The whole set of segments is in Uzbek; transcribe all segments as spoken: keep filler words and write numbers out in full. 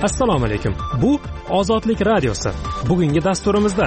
Assalomu alaykum. Bu Ozodlik radiosi. Bugungi dasturimizda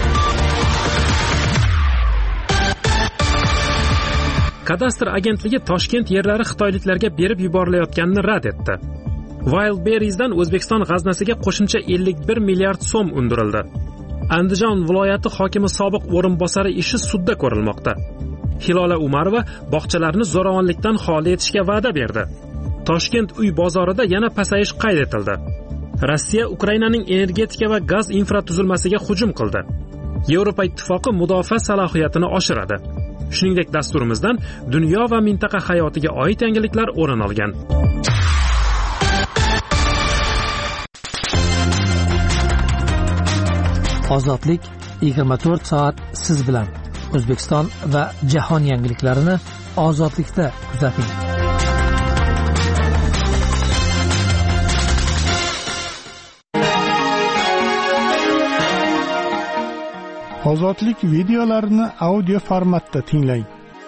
Kadastr agentligi Toshkent yerlari xitoyliklarga berib yuborilayotganini rad etdi. Wildberries'dan O'zbekiston g'aznasiga qo'shimcha ellik bir milliard so'm undirildi. Andijon viloyati hokimi sobiq o'rinbosari ishi sudda ko'rilmoqda. Hilola Umarova bog'chalarni zo'ravonlikdan xoli etishga va'da berdi. Toshkent uy bozorida yana pasayish qayd etildi. Rossiya Ukrainaning energetika va gaz infratuzilmasiga hujum qildi. Yevropa ittifoqi mudofaa salohiyatini oshiradi. Shuningdek, dasturimizdan dunyo va mintaqa hayotiga oid yangiliklar o'rin olgan. Ozodlik yigirma to'rt soat siz bilan. O'zbekiston va jahon yangiliklarini Ozodlikda kuzating. Ozodlik videolarini audio formatda tinglang.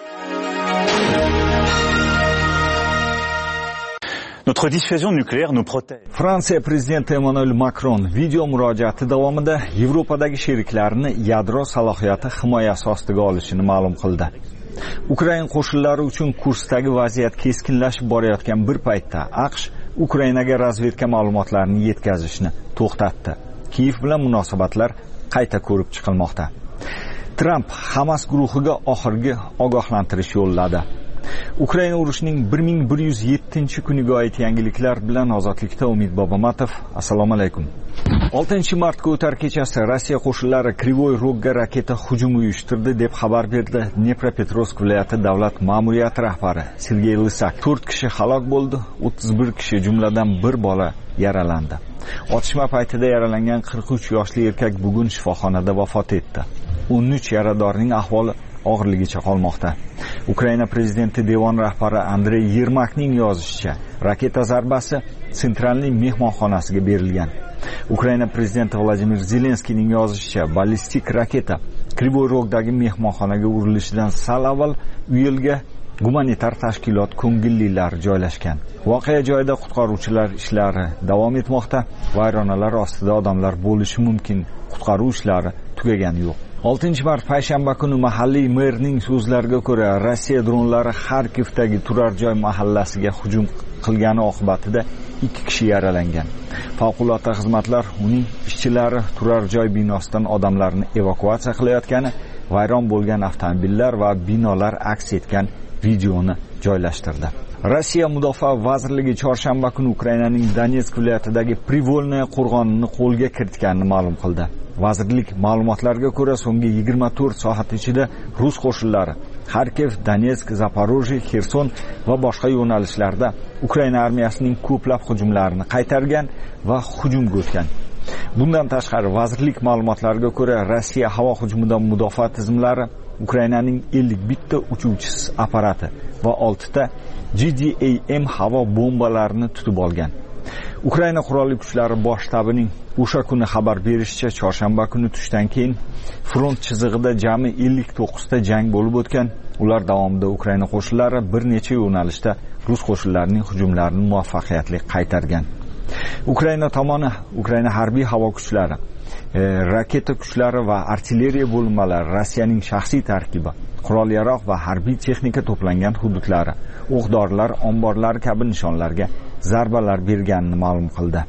Notre dissuasion nucléaire nous protège. Fransiya prezidenti Emmanuel Macron video murojaati davomida Yevropadagi sheriklarini yadro salohiyati himoyasi ostiga olishini ma'lum qildi. Ukraina qo'shinlari uchun Kursdagi vaziyat keskinlashib borayotgan bir paytda AQSh Ukrainaga razvedka ma'lumotlarini yetkazishni to'xtatdi. Kiyev bilan munosabatlar qayta ko'rib chiqilmoqda. Trump Hamas guruhiga oxirgi ogohlantirish yo'lladi. Ukraina urushining bir ming bir yuz yettinchi kuniga oid yangiliklar bilan Ozodlikda Umid Bobomatov. Assalomu alaykum. oltinchi martga o'tar kechasi Rossiya qo'shinlari Krivoy Rogga raketa hujumi uyushtirdi deb xabar berdi Dnepropetrovsk viloyati davlat ma'muriyati rahbari Sergey Lysak. to'rt kishi halok bo'ldi, o'ttiz bir kishi jumladan bir bola yaralandi. Otishma paytida yaralangan qirq uch yoshli erkak bugun shifoxonada vafot etdi. o'n uch yaradorning ahvoli og'irligicha qolmoqda. Ukraina prezidenti devon rahbari Andrey Yermakning yozishicha, raketa zarbasi Sentralniy mehmonxonasiga berilgan. Ukraina prezidenti Vladimir Zelenskiyning yozishicha, ballistik raketa Krivoy Rogdagi mehmonxonaga urilishidan sal avval uyelga gumanitar tashkilot ko'ngillilari joylashgan. Voqea joyida qutqaruvchilar ishlari davom etmoqda. Vayronalar ostida odamlar bo'lishi mumkin. Qutqaruv ishlari tugagani yo'q. oltinchi mart payshanba kuni mahalliy merning so'zlariga ko'ra, Rossiya dronlari Xarkivdagi turar joy mahallasiga hujum qilgani oqibatida ikki kishi yaralangan. Favqulodda xizmatlar uning ishchilari turar joy binosidan odamlarni evakuatsiya qilayotgani, vayron bo'lgan avtomobillar va binolar aks etgan videoni joylashtirdi. Rossiya Mudofaa vazirligi chorshanba kuni Ukrainaning Donetsk viloyatidagi Privolnoye qo'rg'onini qo'lga kiritganini ma'lum qildi. Vazirlik ma'lumotlariga ko'ra, so'nggi yigirma to'rt soat ichida rus qo'shinlari Xarkiv, Donetsk, Zaporojye, Xerson va boshqa yo'nalishlarda Ukraina armiyasining ko'plab hujumlarini qaytargan va hujumga o'tgan. Bundan tashqari, vazirlik ma'lumotlariga ko'ra, Rossiya havo hujumidan mudofaa tizimlari Ukrainaning ellik bitta uchuvchisiz apparati va oltita G D A M havo bombalarini tutib olgan. Ukraina qurolli kuchlari bosh shtabining o'sha kuni xabar berishicha, chorshanba kuni tushdan keyin front chizig'ida jami ellik to'qqiz ta jang bo'lib o'tgan. Ular davomida Ukraina qo'shinlari bir necha yo'nalishda rus qo'shinlarining hujumlarini muvaffaqiyatli qaytargan. Ukraina tomoni, Ukraina harbiy havo kuchlari, e, raketa kuchlari va artilleriya bo'linmalari, Rossiyaning shaxsiy tarkibi, qurol-yarog' va harbiy texnika to'plangan hududlari, o'q-dorilar omborlari kabi nishonlarga zarbalar berganini ma'lum qildi.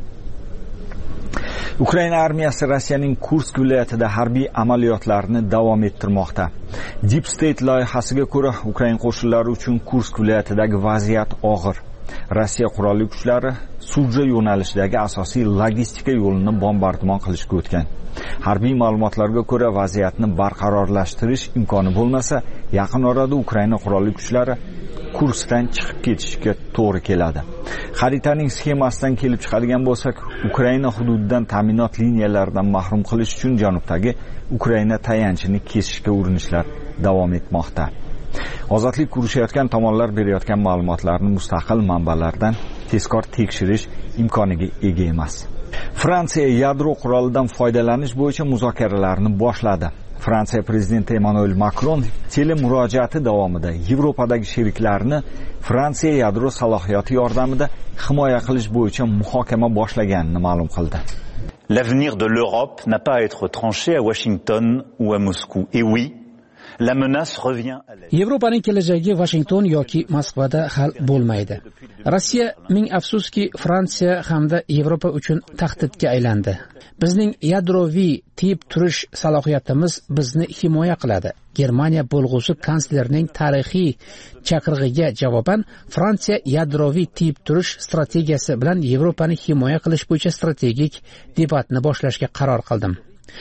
Ukraina armiyasi Rossiyaning Kursk viloyatida harbiy amaliyotlarni davom ettirmoqda. Deep State loyihasiga ko'ra, Ukraina qo'shinlari uchun Kursk viloyatidagi vaziyat og'ir. Rossiya qurolli kuchlari Suja yo'nalishidagi asosiy logistika yo'lini bombardimon qilishga o'tgan. Harbiy ma'lumotlarga ko'ra, vaziyatni barqarorlashtirish imkoni bo'lmasa, yaqin orada Ukraina qurolli kuchlari Kurskdan chiqib ketishga to'g'ri keladi. Xaritaning sxemasidan kelib chiqadigan bo'lsak, Ukraina hududidan ta'minot liniyalaridan mahrum qilish uchun janubdagi Ukraina tayanchini kesishga urinishlar davom etmoqda. Ozodlik urushayotgan tomonlar berayotgan ma'lumotlarni mustaqil manbalardan tezkor tekshirish imkoniga ega emas. Fransiya yadro qurolidan foydalanish bo'yicha muzokaralarni boshladi. Fransiya prezidenti Emmanuel Macron telemurojaati davomida Yevropadagi sheriklarini Fransiya yadro salohiyati yordamida himoya qilish bo'yicha muhokama boshlaganini ma'lum qildi. L'avenir de l'Europe n'a pas à être tranché à Washington ou à Moscou. Et oui, la menace revient à l'est. Yevropaning kelajagi Washington yoki Moskvada hal bo'lmaydi. Rossiya ming afsuski Fransiya hamda Yevropa uchun tahdidga aylandi. Bizning yadroviy tiyib turish salohiyatimiz bizni himoya qiladi. Germaniya bo'lg'usi kanslerning tarixiy chaqirig'iga javoban Fransiya yadroviy tiyib turish strategiyasi bilan Yevropani himoya qilish bo'yicha strategik debatni boshlashga qaror qildim.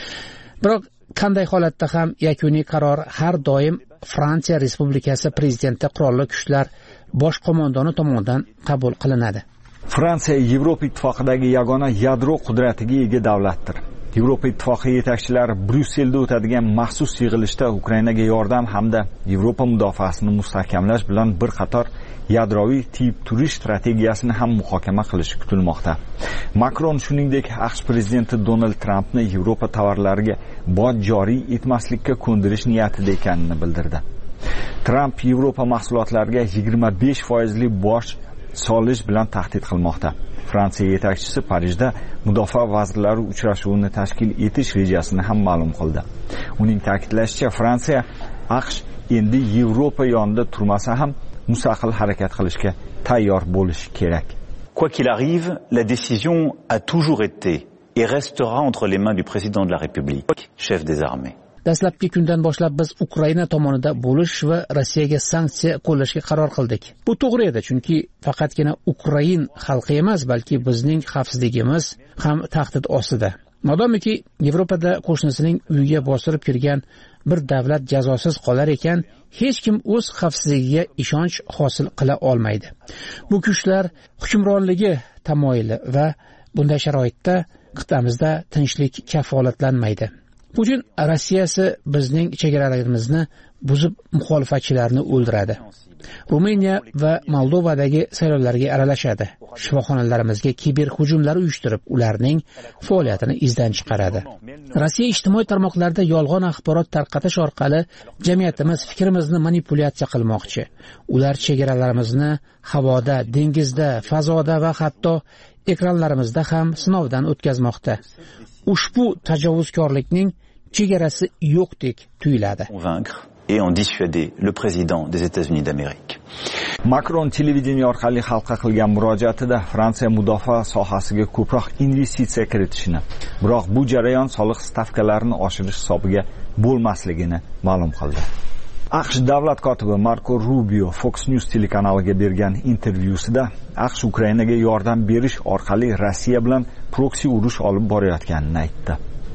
Biroq qanday holatda ham yakuniy qaror har doim Fransiya Respublikasi prezidenti qurolli kuchlar bosh qo'mondoni tomonidan qabul qilinadi. Fransiya Yevropa ittifoqidagi yagona yadro qudratiga ega davlatdir. Yevropa ittifoqi yetakchilari Bryusselda o'tadigan maxsus yig'ilishda Ukrainaga yordam hamda Yevropa mudofaasini mustahkamlash bilan bir qator yadroviy tiyib turish strategiyasini ham muhokama qilishi kutilmoqda. Macron shuningdek AQSh prezidenti Donald Trampni Yevropa tovarlariga boj joriy etmaslikka ko'ndirish niyatida ekanini bildirdi. Tramp Yevropa mahsulotlariga yigirma besh foizli boj solish bilan tahdid qilmoqda. Fransiya yetakchisi Parijda mudofaa vazirlari uchrashuvini tashkil etish rejasini ham ma'lum qildi. Uning ta'kidlashicha, Fransiya AQSh endi Yevropa yonida turmasa ham mustaqil harakat qilishga tayyor bo'lishi kerak. Quoi qu'il arrive, la décision a toujours été et restera entre les mains du président de la République, chef des armées. Dastlabki kundan boshlab biz Ukraina tomonida bo'lish va Rossiyaga sanksiya qo'llashga qaror qildik. Bu to'g'ri edi, chunki faqatgina Ukrain xalqi emas, balki bizning xavfsizligimiz ham tahdid ostida. Modomiki Yevropada qo'shnisining uyiga bostirib kirgan bir davlat jazosiz qolar ekan, hech kim o'z xavfsizligiga ishonch hosil qila olmaydi. Bu kuchlar hukmronligi tamoyili va bunday sharoitda qit'amizda tinchlik kafolatlanmaydi. Putin Rossiyasi bizning chegaralarimizni buzib muxolifatchilarni o'ldiradi. Ruminiya va Moldovadagi saylovlarga aralashadi. Shifoxonalarimizga kiber hujumlar uyushtirib, ularning faoliyatini izdan chiqaradi. Rossiya ijtimoiy tarmoqlarda yolg'on axborot tarqatish orqali jamiyatimiz fikrimizni manipulyatsiya qilmoqchi. Ular chegaralarimizni havoda, dengizda, fazoda va hatto ekranlarimizda ham sinovdan o'tkazmoqda. Ushbu tajovuzkorlikning chegarasi yo'qdek tuyuladi. Et en dissuader le président des États-Unis d'Amérique. Macron televideniya orqali xalqqa qilgan murojaatida Fransiya mudofaa sohasiga ko'proq investitsiya kiritishini, biroq bu jarayon soliq stavkalarini oshirish hisobiga bo'lmasligini ma'lum qildi. AQSh davlat kotibi Marco Rubio Fox News telekanaliga bergan intervyusida AQSh Ukrainaga yordam berish orqali Rossiya bilan proksi urush olib borayotganini aytdi.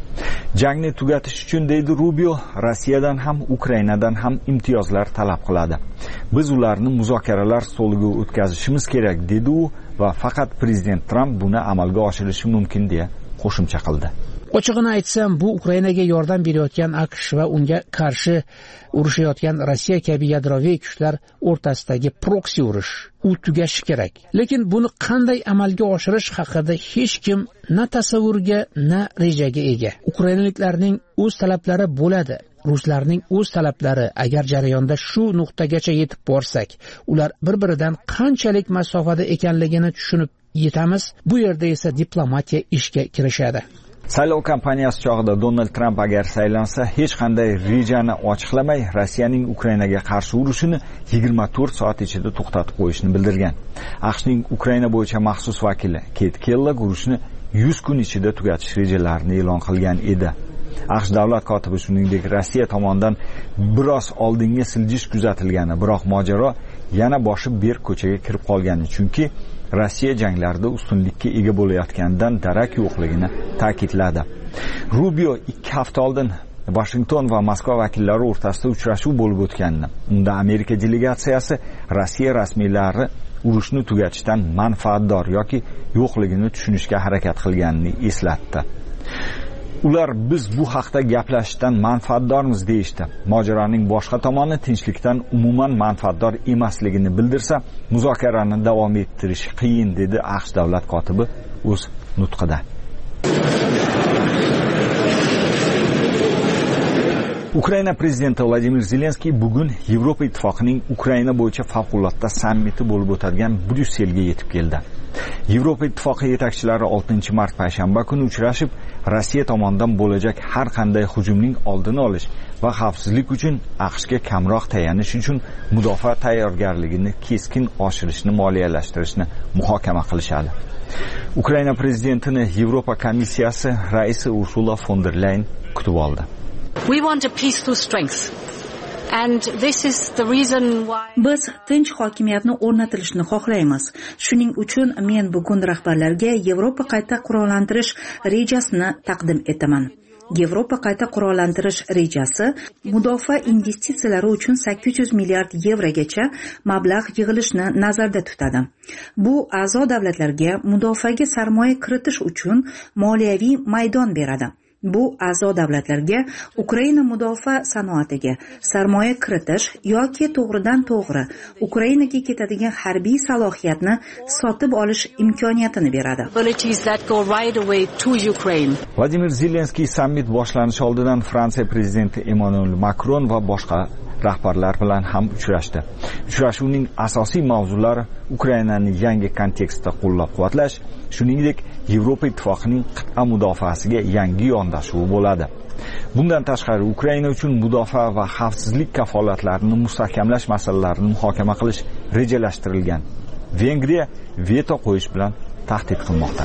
Jangni tugatish uchun, deydi Rubio, Rossiyadan ham Ukrainadan ham imtiyozlar talab qiladi. Biz ularni muzokaralar stoliga o'tkazishimiz kerak, dedi u va faqat prezident Tramp buni amalga oshirishi mumkin deya qo'shimcha qildi. Ochig'ini aytsam, bu Ukrainaga yordam berayotgan AQSh va unga qarshi urushayotgan Rossiya kabi yadroviy kuchlar o'rtasidagi proksi urush. U tugashi kerak. Lekin buni qanday amalga oshirish haqida hech kim na tasavvurga, na rejaga ega. Ukrainaliklarning o'z talablari bo'ladi. Ruslarning o'z talablari, agar jarayonda shu nuqtagacha yetib borsak, ular bir-biridan qanchalik masofada ekanligini tushunib yetamiz. Bu yerda esa diplomatiya ishga kirishadi. Saylov kampaniyasi chog'ida Donald Tramp agar saylansa, hech qanday rejani ochiqlamay, Rossiyaning Ukrainaga qarshi urushini yigirma to'rt soat ichida to'xtatib qo'yishni bildirgan. AQShning Ukraina bo'yicha maxsus vakili Ket Kellogg urushni yuz kun ichida tugatish rejalarini e'lon qilgan edi. AQSh davlat kotibi shuningdek Rossiya tomonidan biroz oldinga siljish kuzatilgani, biroq mojaro yana boshi berk ko'chaga kirib qolgani, chunki Rossiya janglarda ustunlikka ega bo'layotganidan darak yo'qligini ta'kidladi. Rubio ikki hafta oldin Washington va Moskva vakillari o'rtasida uchrashuv bo'lib o'tganini, unda Amerika delegatsiyasi Rossiya rasmiylari urushni tugatishdan manfaatdor yoki yo'qligini tushunishga harakat qilganini eslatdi. Ular biz bu haqda gaplashishdan manfaatdormiz deyishdi. Mojaroning boshqa tomoni tinchlikdan umuman manfaatdor emasligini bildirsa, muzokarani davom ettirish qiyin, dedi AQSh davlat kotibi o'z nutqida. Ukraina prezidenti Vladimir Zelenskiy bugun Yevropa ittifoqining Ukraina bo'yicha favqulodda sammiti bo'lib o'tadigan Bryusselga yetib keldi. Yevropa ittifoqi yetakchilari oltinchi mart payshanba kuni uchrashib, Rossiya tomonidan bo'lajak har qanday hujumning oldini olish va xavfsizlik uchun AQShga kamroq tayanish uchun mudofaa tayyorgarligini keskin oshirishni moliyalashtirishni muhokama qilishadi. Ukraina prezidentini Yevropa komissiyasi raisi Ursula von der Leyen kutib oldi. We want a peace through strength. And this is the reason why Biz tinch hokimiyatni o'rnatilishini xohlaymiz. Shuning uchun men bugun rahbarlarga Yevropa qayta qurollantirish rejasini taqdim etaman. Yevropa qayta qurollantirish rejasi mudofaa investitsiyalari uchun sakkiz yuz milliard yevrogacha mablag' yig'ilishni nazarda tutadi. Bu a'zo davlatlarga mudofaaga sarmoya kiritish uchun moliyaviy maydon beradi. Bu a'zo davlatlarga Ukraina mudofaa sanoatiga sarmoya kiritish yoki to'g'ridan to'g'ri Ukrainaga ketadigan harbiy salohiyatni sotib olish imkoniyatini beradi. Vladimir Zelenskiy sammit boshlanishi oldidan Fransiya prezidenti Emmanuel Macron va boshqa rahbarlar bilan ham uchrashdi. Uchrashuvning asosiy mavzulari Ukrainani yangi kontekstda qo'llab-quvvatlash, shuningdek Yevropa ittifoqining qit'a mudofaasiga yangi yondashuvi bo'ladi. Bundan tashqari Ukraina uchun mudofaa va xavfsizlik kafolatlarini mustahkamlash masalalarini muhokama qilish rejalashtirilgan. Vengriya veto qo'yish bilan tahdid qilmoqda.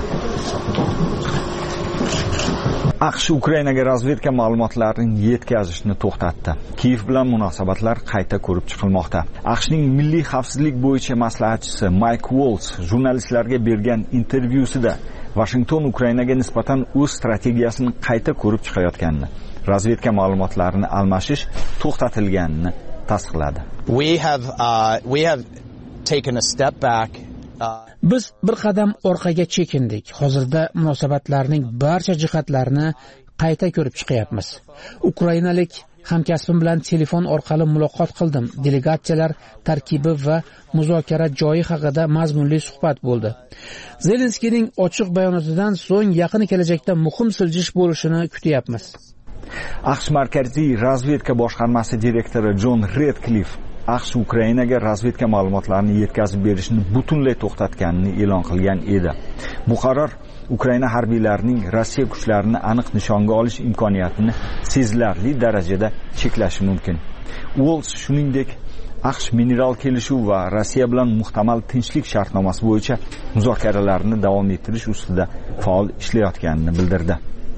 AQSh Ukrainaga razvedka ma'lumotlarini yetkazishni to'xtatdi. Kiyev bilan munosabatlar qayta ko'rib chiqilmoqda. AQShning milliy xavfsizlik bo'yicha maslahatchisi Mike Waltz jurnalistlarga bergan intervyusida Washington Ukrainaga nisbatan o'z strategiyasini qayta ko'rib chiqayotganini, razvedka ma'lumotlarini almashish to'xtatilganini tasdiqladi. We have uh, we have taken a step back. Biz bir qadam orqaga chekindik. Hozirda munosabatlarning barcha jihatlarini qayta ko'rib chiqyapmiz. Ukrainalik hamkasbim bilan telefon orqali muloqot qildim. Delegatsiyalar tarkibi va muzokara joyi haqida mazmunli suhbat bo'ldi. Zelenskiyning ochiq bayonotidan so'ng yaqin kelajakda muhim siljish bo'lishini kutyapmiz. AQSh markaziy razvedka boshqarmasi direktori John Redcliffe AQSh Ukrainaga razvedka ma'lumotlarini yetkazib berishni butunlay to'xtatganini e'lon qilgan edi. Bu qaror Ukraina harbiylarining Rossiya kuchlarini aniq nishonga olish imkoniyatini sezilarli darajada cheklashi mumkin. Waltz shuningdek AQSh mineral kelishuv va Rossiya bilan muhtamal tinchlik shartnomasi bo'yicha muzokaralarni davom ettirish ustida faol ishlayotganini bildirdi.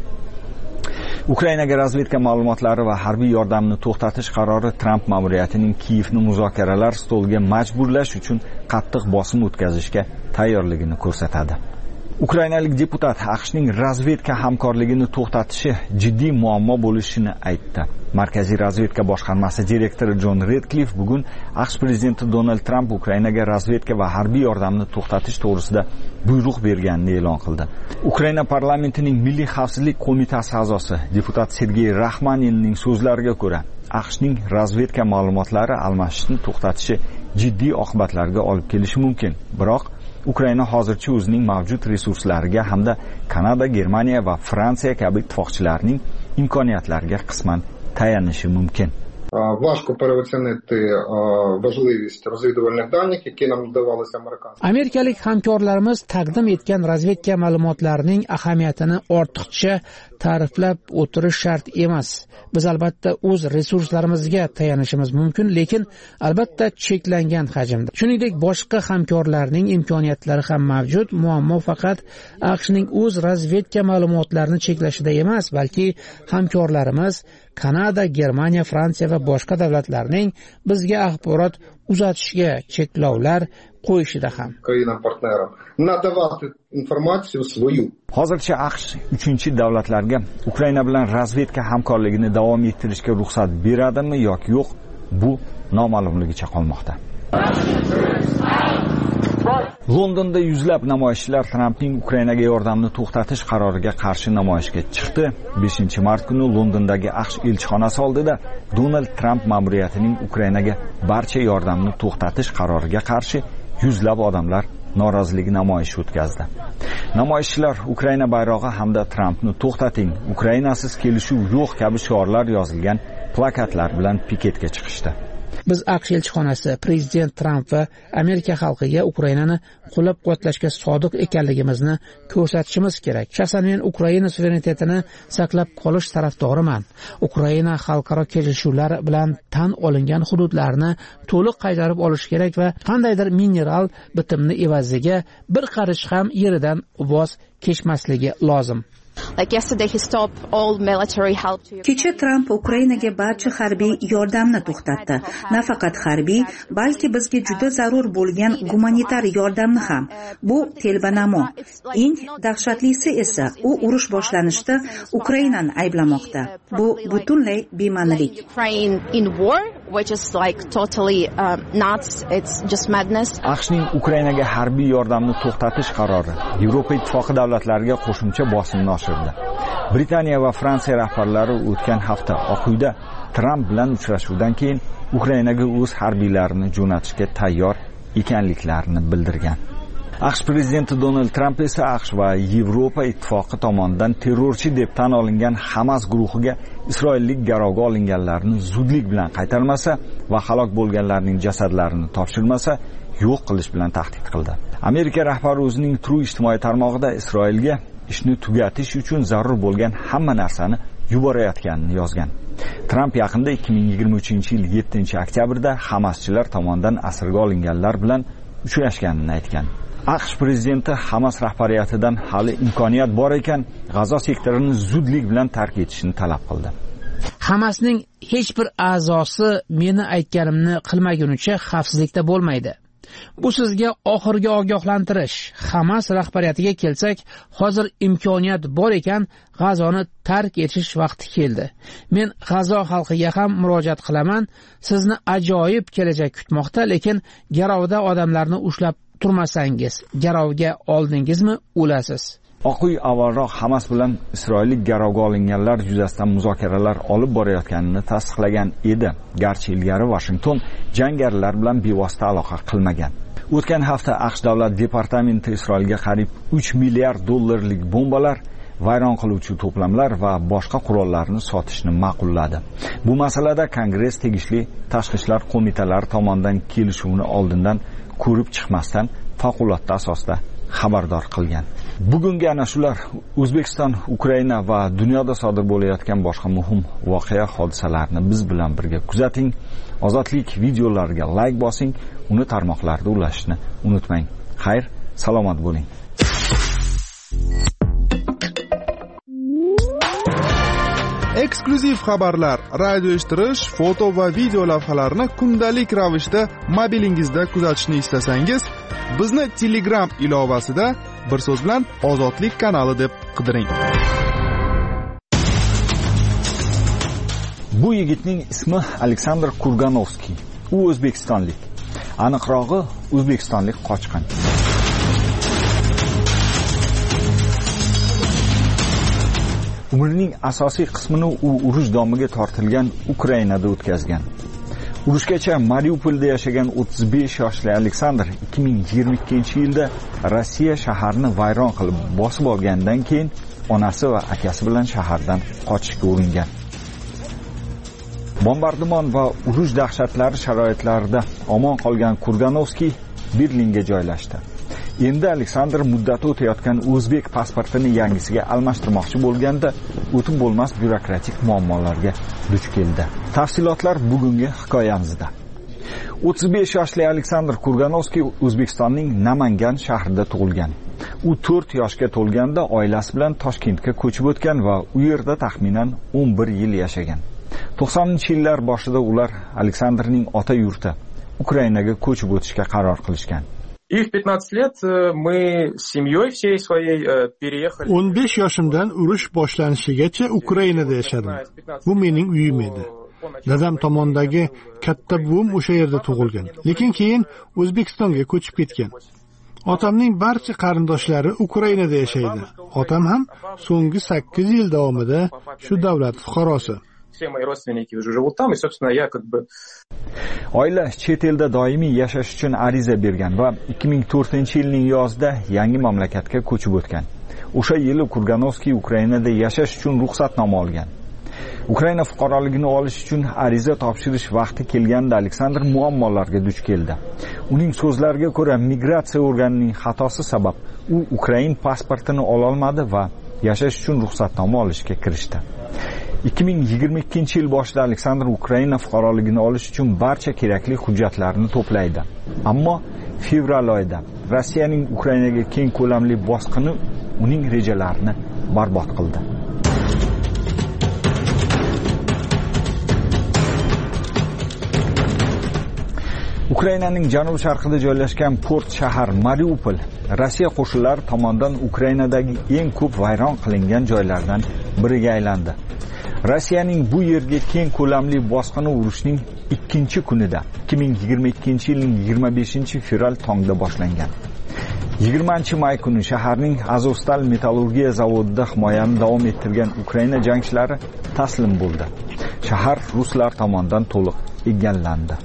Ukrainaga razvedka ma'lumotlari va harbiy yordamni to'xtatish qarori Trump ma'muriyatining Kiyevni muzokaralar stoliga majburlash uchun qattiq bosim o'tkazishga tayyorligini ko'rsatadi. Ukrainalik deputat AQShning razvedka hamkorligini to'xtatishi jiddiy muammo bo'lishini aytdi. Markaziy razvedka boshqarmasi direktori John Redcliffe bugun AQSh prezidenti Donald Trump Ukrainaga razvedka va harbiy yordamni to'xtatish to'g'risida buyruq berganini e'lon qildi. Ukraina parlamentining Milliy xavfsizlik qo'mitasi a'zosi deputat Sergey Raxmaninning so'zlariga ko'ra, AQShning razvedka ma'lumotlari almashishni to'xtatishi jiddiy oqibatlarga olib kelishi mumkin. Biroq Ukraina hozircha o'zining mavjud resurslariga hamda Kanada, Germaniya va Fransiya kabi ittifoqchilarning imkoniyatlariga qisman tayanishi mumkin. Важко переоцінити важливість розвідувальних даних, які нам надавалися американськими. Amerikalik hamkorlarimiz taqdim etgan razvedka ma'lumotlarining ahamiyatini ortiqcha ta'riflab o'tirish shart emas. Biz albatta o'z resurslarimizga tayanishimiz mumkin, lekin albatta cheklangan hajmda. Shuningdek, boshqa hamkorlarning imkoniyatlari ham mavjud. Muammo faqat AQShning o'z razvedka ma'lumotlarini cheklashida emas, balki hamkorlarimiz Kanada, Germaniya, Fransiya va boshqa davlatlarning bizga axborot uzatishga cheklovlar qo'yishida ham. Країнам-партнерам надавати інформацію свою. Hozircha AQSh uchinchi davlatlarga Ukraina bilan razvedka hamkorligini davom ettirishga ruxsat beradimi yoki yo'q, bu noma'lumligicha qolmoqda. Londonda yuzlab namoyishchilar Trampning Ukrainaga yordamni to'xtatish qaroriga qarshi namoyishga chiqdi. beshinchi mart kuni Londondagi AQSh elchixonasi oldida Donald Trump ma'muriyatining Ukrainaga barcha yordamni to'xtatish qaroriga qarshi yuzlab odamlar norozilik namoyishi o'tkazdi. Namoyishchilar Ukraina bayrog'i hamda Trampni to'xtating, Ukrainasiz kelishuv yo'q kabi shiorlar yozilgan plakatlar bilan piketga chiqishdi. Biz AQSh elchixonasi prezident Tramp va Amerika xalqiga Ukrainani qo'llab-quvvatlashga sodiq ekanligimizni ko'rsatishimiz kerak. Shaxsan men Ukraina suverenitetini saqlab qolish tarafdoriman. Ukraina xalqaro kelishuvlar bilan tan olingan hududlarni to'liq qaytarib olish kerak va qandaydir mineral bitimni evaziga bir qarich ham yeridan voz kechmasligi lozim. Kecha Tramp Ukrainaga barcha harbiy yordamni to'xtatdi. Nafaqat harbiy, balki bizga juda zarur bo'lgan gumanitar yordamni ham. Bu telbanamo. Eng dahshatlisi esa u urush boshlanishda Ukrainani ayblamoqda. Bu butunlay bema'nilik. AQShning Ukrainaga harbiy yordamni to'xtatish qarori Yevropa ittifoqi davlatlariga qo'shimcha bosimni oshirdi. Britaniya va Fransiya rahbarlari o'tgan hafta Oq uyda Tramp bilan uchrashuvdan keyin Ukrainaga o'z harbiylarini jo'natishga tayyor ekanliklarini bildirgan. AQSh prezidenti Donald Tramp esa AQSh va Yevropa ittifoqi tomonidan terrorchi deb tan olingan Hamas guruhiga isroillik garovga olinganlarni zudlik bilan qaytarmasa va halok bo'lganlarning jasadlarini topshirmasa yo'q qilish bilan tahdid qildi. Amerika rahbari o'zining True ijtimoiy tarmog'ida Isroilga ishni tugatish uchun zarur bo'lgan hamma narsani yuborayotganini yozgan. Tramp yaqinda ikki ming yigirma uchinchi yil yettinchi oktyabrda Hamaschilar tomonidan asirga olinganlar bilan uchrashganini aytgan. AQSh prezidenti Hamas rahbariyatidan hali imkoniyat bor ekan, G'azo sektorini zudlik bilan tark etishni talab qildi. Hamasning hech bir a'zosi meni aytganimni qilmagunicha xavfsizlikda bo'lmaydi. Bu sizga oxirgi ogohlantirish. Hamas rahbariyatiga kelsak, hozir imkoniyat bor ekan, G'azoni tark etish vaqti keldi. Men G'azo xalqiga ham murojaat qilaman. Sizni ajoyib kelajak kutmoqda, lekin garovda odamlarni ushlab turmasangiz, garovga oldingizmi, o'lasiz. Oq uy avvalroq Hamas bilan isroillik garovga olinganlar yuzasidan muzokaralar olib borayotganini tasdiqlagan edi. Garchi ilgari Washington jangarilar bilan bevosita aloqa qilmagan. O'tgan hafta AQSh davlat departamenti Isroilga qariyb uch milliard dollarlik bombalar, vayron qiluvchi to'plamlar va boshqa qurollarni sotishni ma'qulladi. Bu masalada Kongress tegishli tashqi ishlar qo'mitalari tomonidan kelishuvni oldindan ko'rib chiqmasdan favqulodda asosda xabardor qilgan. Bugungi ana shular O'zbekiston, Ukraina va dunyoda sodir bo'layotgan boshqa muhim voqea hodisalarni biz bilan birga kuzating. Ozodlik videolariga like bosing, uni tarmoqlarda ulashishni unutmang. Xayr, salomat bo'ling. Eksklyuziv xabarlar, radio eshittirish, foto va video lavhalarni kundalik ravishda mobilingizda kuzatishni istasangiz, bizni Telegram ilovasida bir so'z bilan Ozodlik kanali deb qidiring. Bu yigitning ismi Aleksandr Kurganovskiy. U o'zbekistonlik. Aniqrog'i, o'zbekistonlik qochqin. Umrining asosiy qismini u urush domiga tortilgan Ukrainada o'tkazgan. Urushgacha Mariupolda yashagan o'ttiz besh yoshli Aleksandr ikki ming yigirma ikkinchi yilda Rossiya shaharni vayron qilib bosib olgandan keyin onasi va akasi bilan shahardan qochishga uringan. Bombardimon va urush dahshatlari sharoitlarida omon qolgan Kurganovskiy Berlinga joylashdi. Endi Aleksandr muddati o'tayotgan o'zbek pasportini yangisiga almashtirmoqchi bo'lganda o'tib bo'lmas byurokratik muammolarga duch keldi. Tafsilotlar bugungi hikoyamizda. o'ttiz besh yoshli Aleksandr Kurganovskiy O'zbekistonning Namangan shahrida tug'ilgan. U to'rt yoshga to'lganda oilasi bilan Toshkentga ko'chib o'tgan va u yerda taxminan o'n bir yil yashagan. to'qsoninchi yillar boshida ular Aleksandrning ota yurti Ukrainaga ko'chib o'tishga qaror qilishgan. И в пятнадцать лет мы с семьей всей своей переехали. o'n besh yoshimdan urush boshlanishigacha Ukrainada yashadim. Bu mening uyim edi. Dadam tomondagi katta buvim o'sha yerda tug'ilgan, lekin keyin O'zbekistonga ko'chib ketgan. Otamning barcha qarindoshlari Ukrainada yashaydi. Otam ham so'nggi sakkiz yil davomida shu davlat fuqarosi. Все мои родственники уже живут там, и, собственно, я как бы... Oila chet elda doimiy yashash uchun ariza bergan va ikki ming to'rtinchi yilning yozida yangi mamlakatga ko'chib o'tgan. O'sha yili Kurganovskiy Ukrainada yashash uchun ruxsatnoma olgan. Ukraina fuqaroligini olish uchun ariza topshirish vaqti kelganda Aleksandr muammolarga duch keldi. Uning so'zlariga ko'ra, migratsiya organining xatosi sabab u Ukrain pasportini ola olmadi va yashash uchun ruxsatnoma olishga kirishdi. ikki ming yigirma ikkinchi yil boshida Aleksandr Ukraina fuqaroligini olish uchun barcha kerakli hujjatlarni to'playdi. Ammo fevral oyida Rossiyaning Ukrainaga keng ko'lamli bosqini uning rejalarini barbod qildi. Ukrainaning janub-sharqida joylashgan port shahar Mariupol Rossiya qo'shinlari tomonidan Ukrainadagi eng ko'p vayron qilingan joylardan biriga aylandi. Rossiyaning bu yerga keng ko'lamli bosqini urushning ikkinchi kunida ikki ming yigirma ikkinchi yilning yigirma beshinchi fevral tongda boshlangan. yigirmanchi may kuni shaharning Azovstal metallurgiya zavodida himoyani davom ettirgan Ukraina jangchilari taslim bo'ldi. Shahar ruslar tomonidan to'liq egallandi.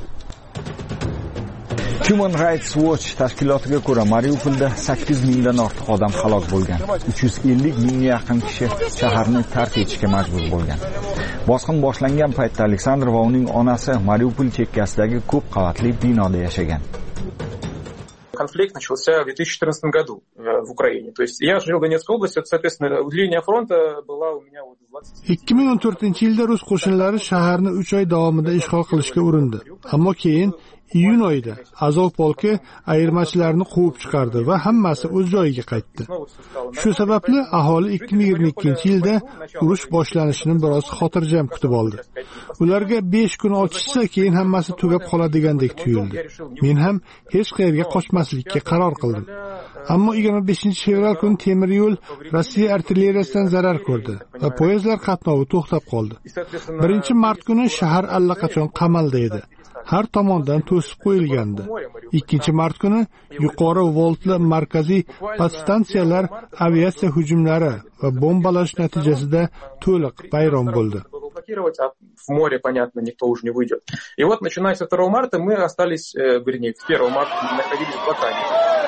Human Rights Watch tashkilotiga ko'ra Mariupolda sakkiz mingdan ortiq odam halok bo'lgan. uch yuz ellik mingga yaqin kishi shaharni tark etishga majbur bo'lgan. Bosqin boshlangan paytda Aleksandr va uning onasi Mariupol chekkasidagi ko'p qavatli binoda yashagan. Конфликт начался в две тысячи четырнадцатом году в Украине. То есть я жил в Донецкой области, соответственно, линия фронта была у меня вот двадцать. ikki ming o'n to'rtinchi yilda rus qo'shinlari shaharni uch oy davomida ishg'ol qilishga urindi. Ammo keyin iyun oyida Azov polki ayirmachilarni quvib chiqardi va hammasi o'z joyiga qaytdi. Shu sababli aholi ikki ming yigirma ikkinchi yilda urush boshlanishini biroz xotirjam kutib oldi. Ularga besh kun ochishsa, keyin hammasi tugab qoladigandek tuyuldi. Men ham hech qayerga qochmaslikka qaror qildim. Ammo yigirma beshinchi fevral kuni temir yo'l Rossiya artilleriyasidan zarar ko'rdi va poyezdlar qatnovi to'xtab qoldi. birinchi mart kuni shahar allaqachon qamalda edi. Har tomondan to'sib qo'yilgandi. ikkinchi mart kuni yuqori voltli markaziy podstansiyalar aviatsiya hujumlari va bombalash natijasida to'liq vayron bo'ldi. А в море, понятно, никто уже не выйдет. И вот, начиная со второго марта, мы остались, э, вернее, с первого марта находились в блокаде.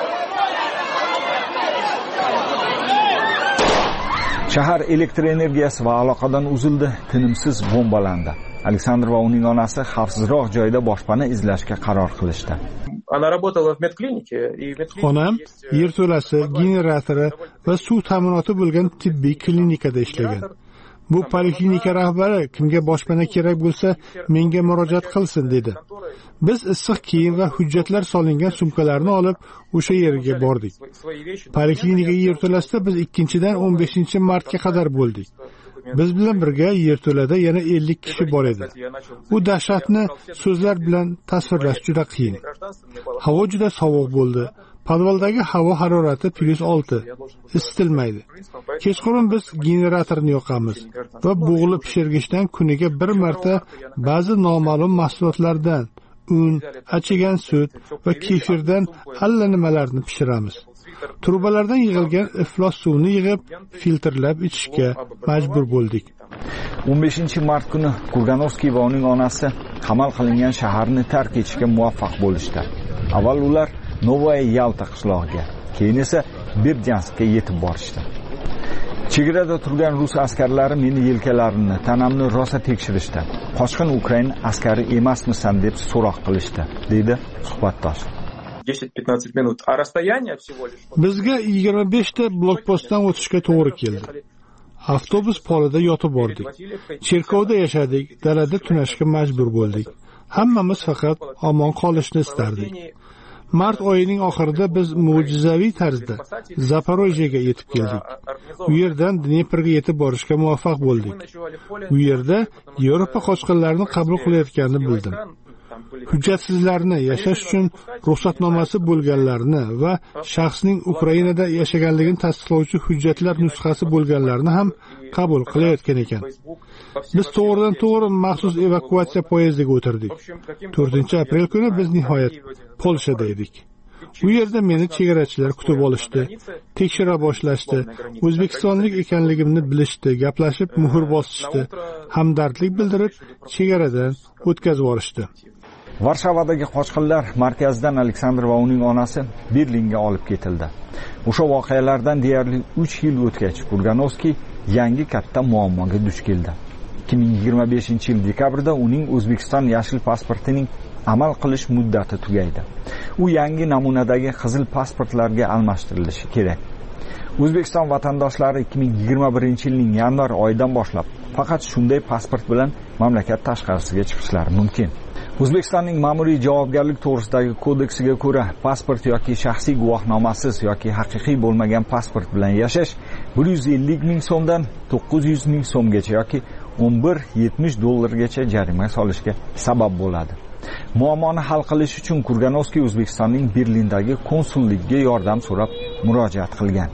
Shahar elektr energiyasi va aloqadan uzildi, tinimsiz bombalandi. Aleksandr va uning onasi xavfsizroq joyda boshpana izlashga qaror qilishdi. Она работала в медклинике, и в медклинике Onam yerto'lasi, generatori va suv ta'minoti bo'lgan tibbiy klinikada ishlagan. Bu poliklinika rahbari kimga boshpana kerak bo'lsa, menga murojaat qilsin dedi. Biz issiq kiyim va hujjatlar solingan sumkalarni olib o'sha yerga bordik. Poliklinika yerto'lasida biz ikkinchidan o'n beshinchi martga qadar bo'ldik. Biz bilan birga yerto'lada yana ellik kishi bor edi. Bu dahshatni so'zlar bilan tasvirlash juda qiyin. Havo juda sovuq bo'ldi. Podvaldagi havo harorati plyus olti. Isitilmaydi. Kechqurun biz generatorni yoqamiz va bug'li pishirgichdan kuniga bir marta ba'zi noma'lum mahsulotlardan un, achigan sut va kefirdan allanimalarni pishiramiz. Trubalardan yig'ilgan iflos suvni yig'ib, filtrlab ichishga majbur bo'ldik. o'n beshinchi mart kuni Kurganovskiy va uning onasi qamal qilingan shaharni tark etishga muvaffaq bo'lishdi. Avval ular Novaya Yalta qishlog'iga, keyin esa Berdyanskka yetib borishdi. Chegarada turgan rus askarlari meni yelkalarimni, tanamni rosa tekshirishdi. Qochqin Ukrain askari emasmisan deb so'roq qilishdi, dedi suhbatdosh. десять-пятнадцать минут, а расстояние всего лишь. Bizga yigirma besh ta blokpostdan o'tishga to'g'ri keldi. Avtobus polida yotib bordik. Cherkovda yashadik, dalada tunashga majbur bo'ldik. Hammamiz faqat omon qolishni istardik. Mart oyining oxirida biz mo'jizaviy tarzda Zaporojyega yetib keldik. U yerdan Dneprga yetib borishga muvaffaq bo'ldik. U yerda Yevropa qochqinlarini qabul qilayotganini bildim. Hujjatsizlarni yashash uchun ruxsatnomasi bo'lganlarni va shaxsning Ukrainada yashaganligini tasdiqlovchi hujjatlar nusxasi bo'lganlarni ham qabul qilayotgan ekan. Biz to'g'ridan to'g'ri maxsus evakuatsiya poyezdiga o'tirdik. to'rtinchi aprel kuni biz nihoyat Polshada edik. U yerda meni chegarachilar kutib olishdi, tekshira boshlashdi, o'zbekistonlik ekanligimni bilishdi, gaplashib muhr bosishdi, hamdardlik bildirib chegaradan o'tkazib yuborishdi. Varshavadagi qochqinlar markazidan Aleksandr va uning onasi Berlinga olib ketildi. O'sha voqealardan deyarli uch yil o'tgach, Kurganovskiy yangi katta muammoga duch keldi. ikki ming yigirma beshinchi yil dekabrda uning O'zbekiston yashil pasportining amal qilish muddati tugaydi. U yangi namunadagi qizil pasportlarga almashtirilishi kerak. O'zbekiston vatandoshlari ikki ming yigirma birinchi yilning yanvar oyidan boshlab faqat shunday pasport bilan mamlakat tashqarisiga chiqishlari mumkin. O'zbekistonning ma'muriy javobgarlik to'g'risidagi kodeksiga ko'ra, pasport yoki shaxsiy guvohnomasiz yoki haqiqiy bo'lmagan pasport bilan yashash bir yuz ellik ming so'mdan to'qqiz yuz ming so'mgacha yoki o'n bir yetmish dollargacha jarima solishga sabab bo'ladi. Muammoni hal qilish uchun Kurganovskiy O'zbekistonning Berlindagi konsulligiga yordam so'rab murojaat qilgan.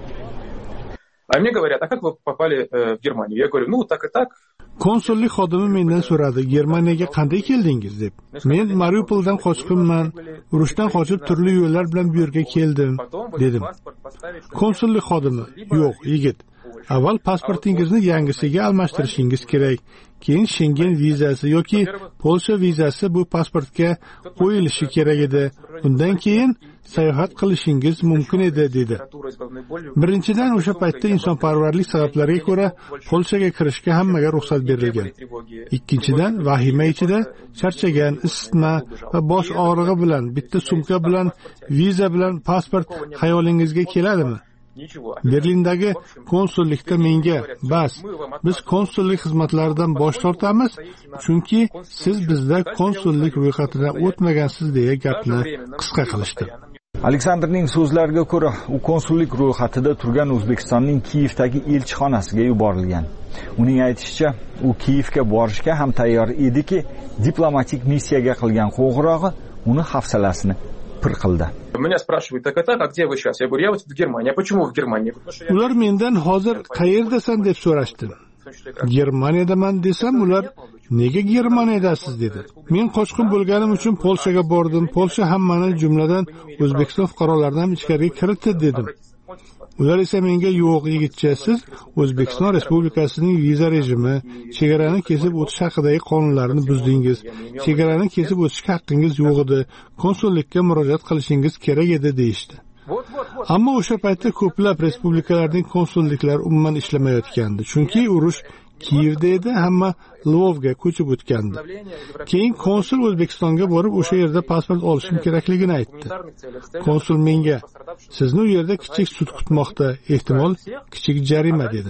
А мне говорят, а как вы попали в Германию? Я говорю, ну так и так. Konsullik xodimi mendan so'radi, Germaniyaga qanday keldingiz deb. Men Mariupoldan qochqinman, urushdan qochib turli yo'llar bilan bu yerga keldim, dedim. Konsullik xodimi, yo'q, yigit. Avval pasportingizni yangisiga almashtirishingiz kerak. Keyin Schengen vizasi yoki Polsha vizasi bu pasportga qo'yilishi kerak edi. Undan keyin sayohat qilishingiz mumkin edi, dedi. Birinchidan, o'sha paytda insonparvarlik sabablariga ko'ra Polshaga kirishga hammaga ruxsat berilgan. Ikkinchidan, vahima ichida charchagan, isitma va bosh og'rig'i bilan bitta sumka bilan viza bilan pasport xayolingizga keladimi? Berlindagi konsullikda menga, bas, biz konsullik xizmatlaridan bosh tortamiz, chunki siz bizda konsullik ro'yxatidan o'tmagansiz deya gapni qisqa qilishdi. Aleksandrning so'zlariga ko'ra, u konsullik ro'yxatida turgan O'zbekistonning Kiyevdagi elchixonasiga yuborilgan. Uning aytishicha, u Kiyevga borishga ham tayyor ediki, diplomatik missiyaga qilgan qo'ng'irog'i uni hafsalasini pir qildi. Меня спрашивают, так и так, а где вы сейчас? Я говорю, я вот в Германии. А почему в Германии? Ular mendan hozir qayerdasan deb so'rashdi. Germaniyadan desam, ular nega Germaniyadasiz dedi. Men qochqin bo'lganim uchun Polshaga bordim. Polsha hammani, jumladan O'zbekiston fuqarolaridan ichkariga kiritdi dedim. Ular esa menga, yo'q yigitcha, siz O'zbekiston Respublikasining viza rejimi, chegarani kesib o'tish haqidagi qonunlarini buzdingiz. Chegarani kesib o'tishga haqqingiz yo'q edi. Konsullikka murojaat qilishingiz kerak edi deyishdi. Ammo o'sha paytda ko'plab respublikalarning konsulliklari umuman ishlamayotgandi, chunki urush Kiyevda edi, hamma Lvovga ko'chib o'tgandi. Keyin konsul O'zbekistonga borib, o'sha yerda pasport olishim kerakligini aytdi. Konsul menga, sizni u yerda kichik sud kutmoqda, ehtimol kichik jarima dedi.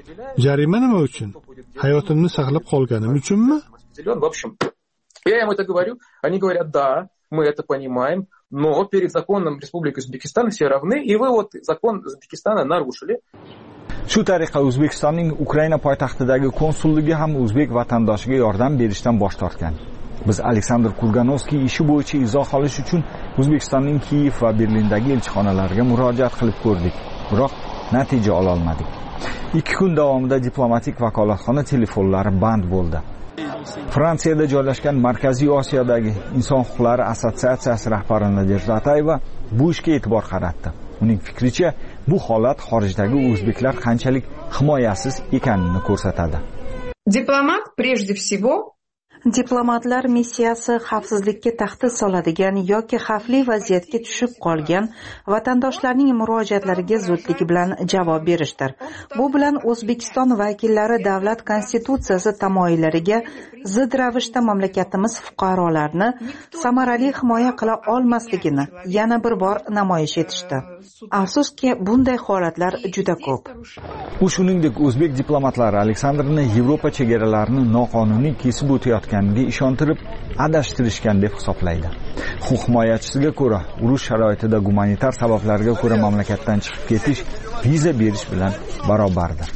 Jarima nima uchun? Hayotimni saqlab qolganim uchunmi? В общем, я им это говорю, они говорят, да, мы это понимаем, но перед законом Республики Узбекистан все равны, и вы вот закон Узбекистана нарушили. Shu tariqa O'zbekistonning Ukraina poytaxtidagi konsulligi ham o'zbek vatandoshiga yordam berishdan bosh tortgan. Biz Aleksandr Kurganovskiy ishi bo'yicha izoh olish uchun O'zbekistonning Kiyev va Berlindagi elchixonalariga murojaat qilib ko'rdik, biroq natija ola olmadik. ikki kun davomida diplomatik vakolatxona telefonlari band bo'ldi. Fransiyada joylashgan Markaziy Osiyodagi Inson huquqlari assotsiatsiyasi rahbari Nadir Zatayeva bu ishga e'tibor qaratdi. Uning fikricha, bu holat xorijdagi o'zbeklar qanchalik himoyasiz ekanini ko'rsatadi. Diplomat прежде всего Diplomatlar missiyasi xavfsizlikka tahdid soladigan yoki xavfli vaziyatga tushib qolgan vatandoshlarning murojaatlariga zudlik bilan javob berishdir. Bu bilan O'zbekiston vakillari davlat konstitutsiyasi tamoyillariga zid ravishda mamlakatimiz fuqarolarini samarali himoya qila olmasligini yana bir bor namoyish etishdi. Afsuski, bunday holatlar juda ko'p. U shuningdek, o'zbek diplomatlari Aleksandrni Yevropa chegaralarini noqonuniy kesib o'tayotganiga ishontirib, adashtirishgan deb hisoblaydi. Huquq himoyachisiga ko'ra, urush sharoitida gumanitar sabablarga ko'ra mamlakatdan chiqib ketish viza berish bilan barobardir.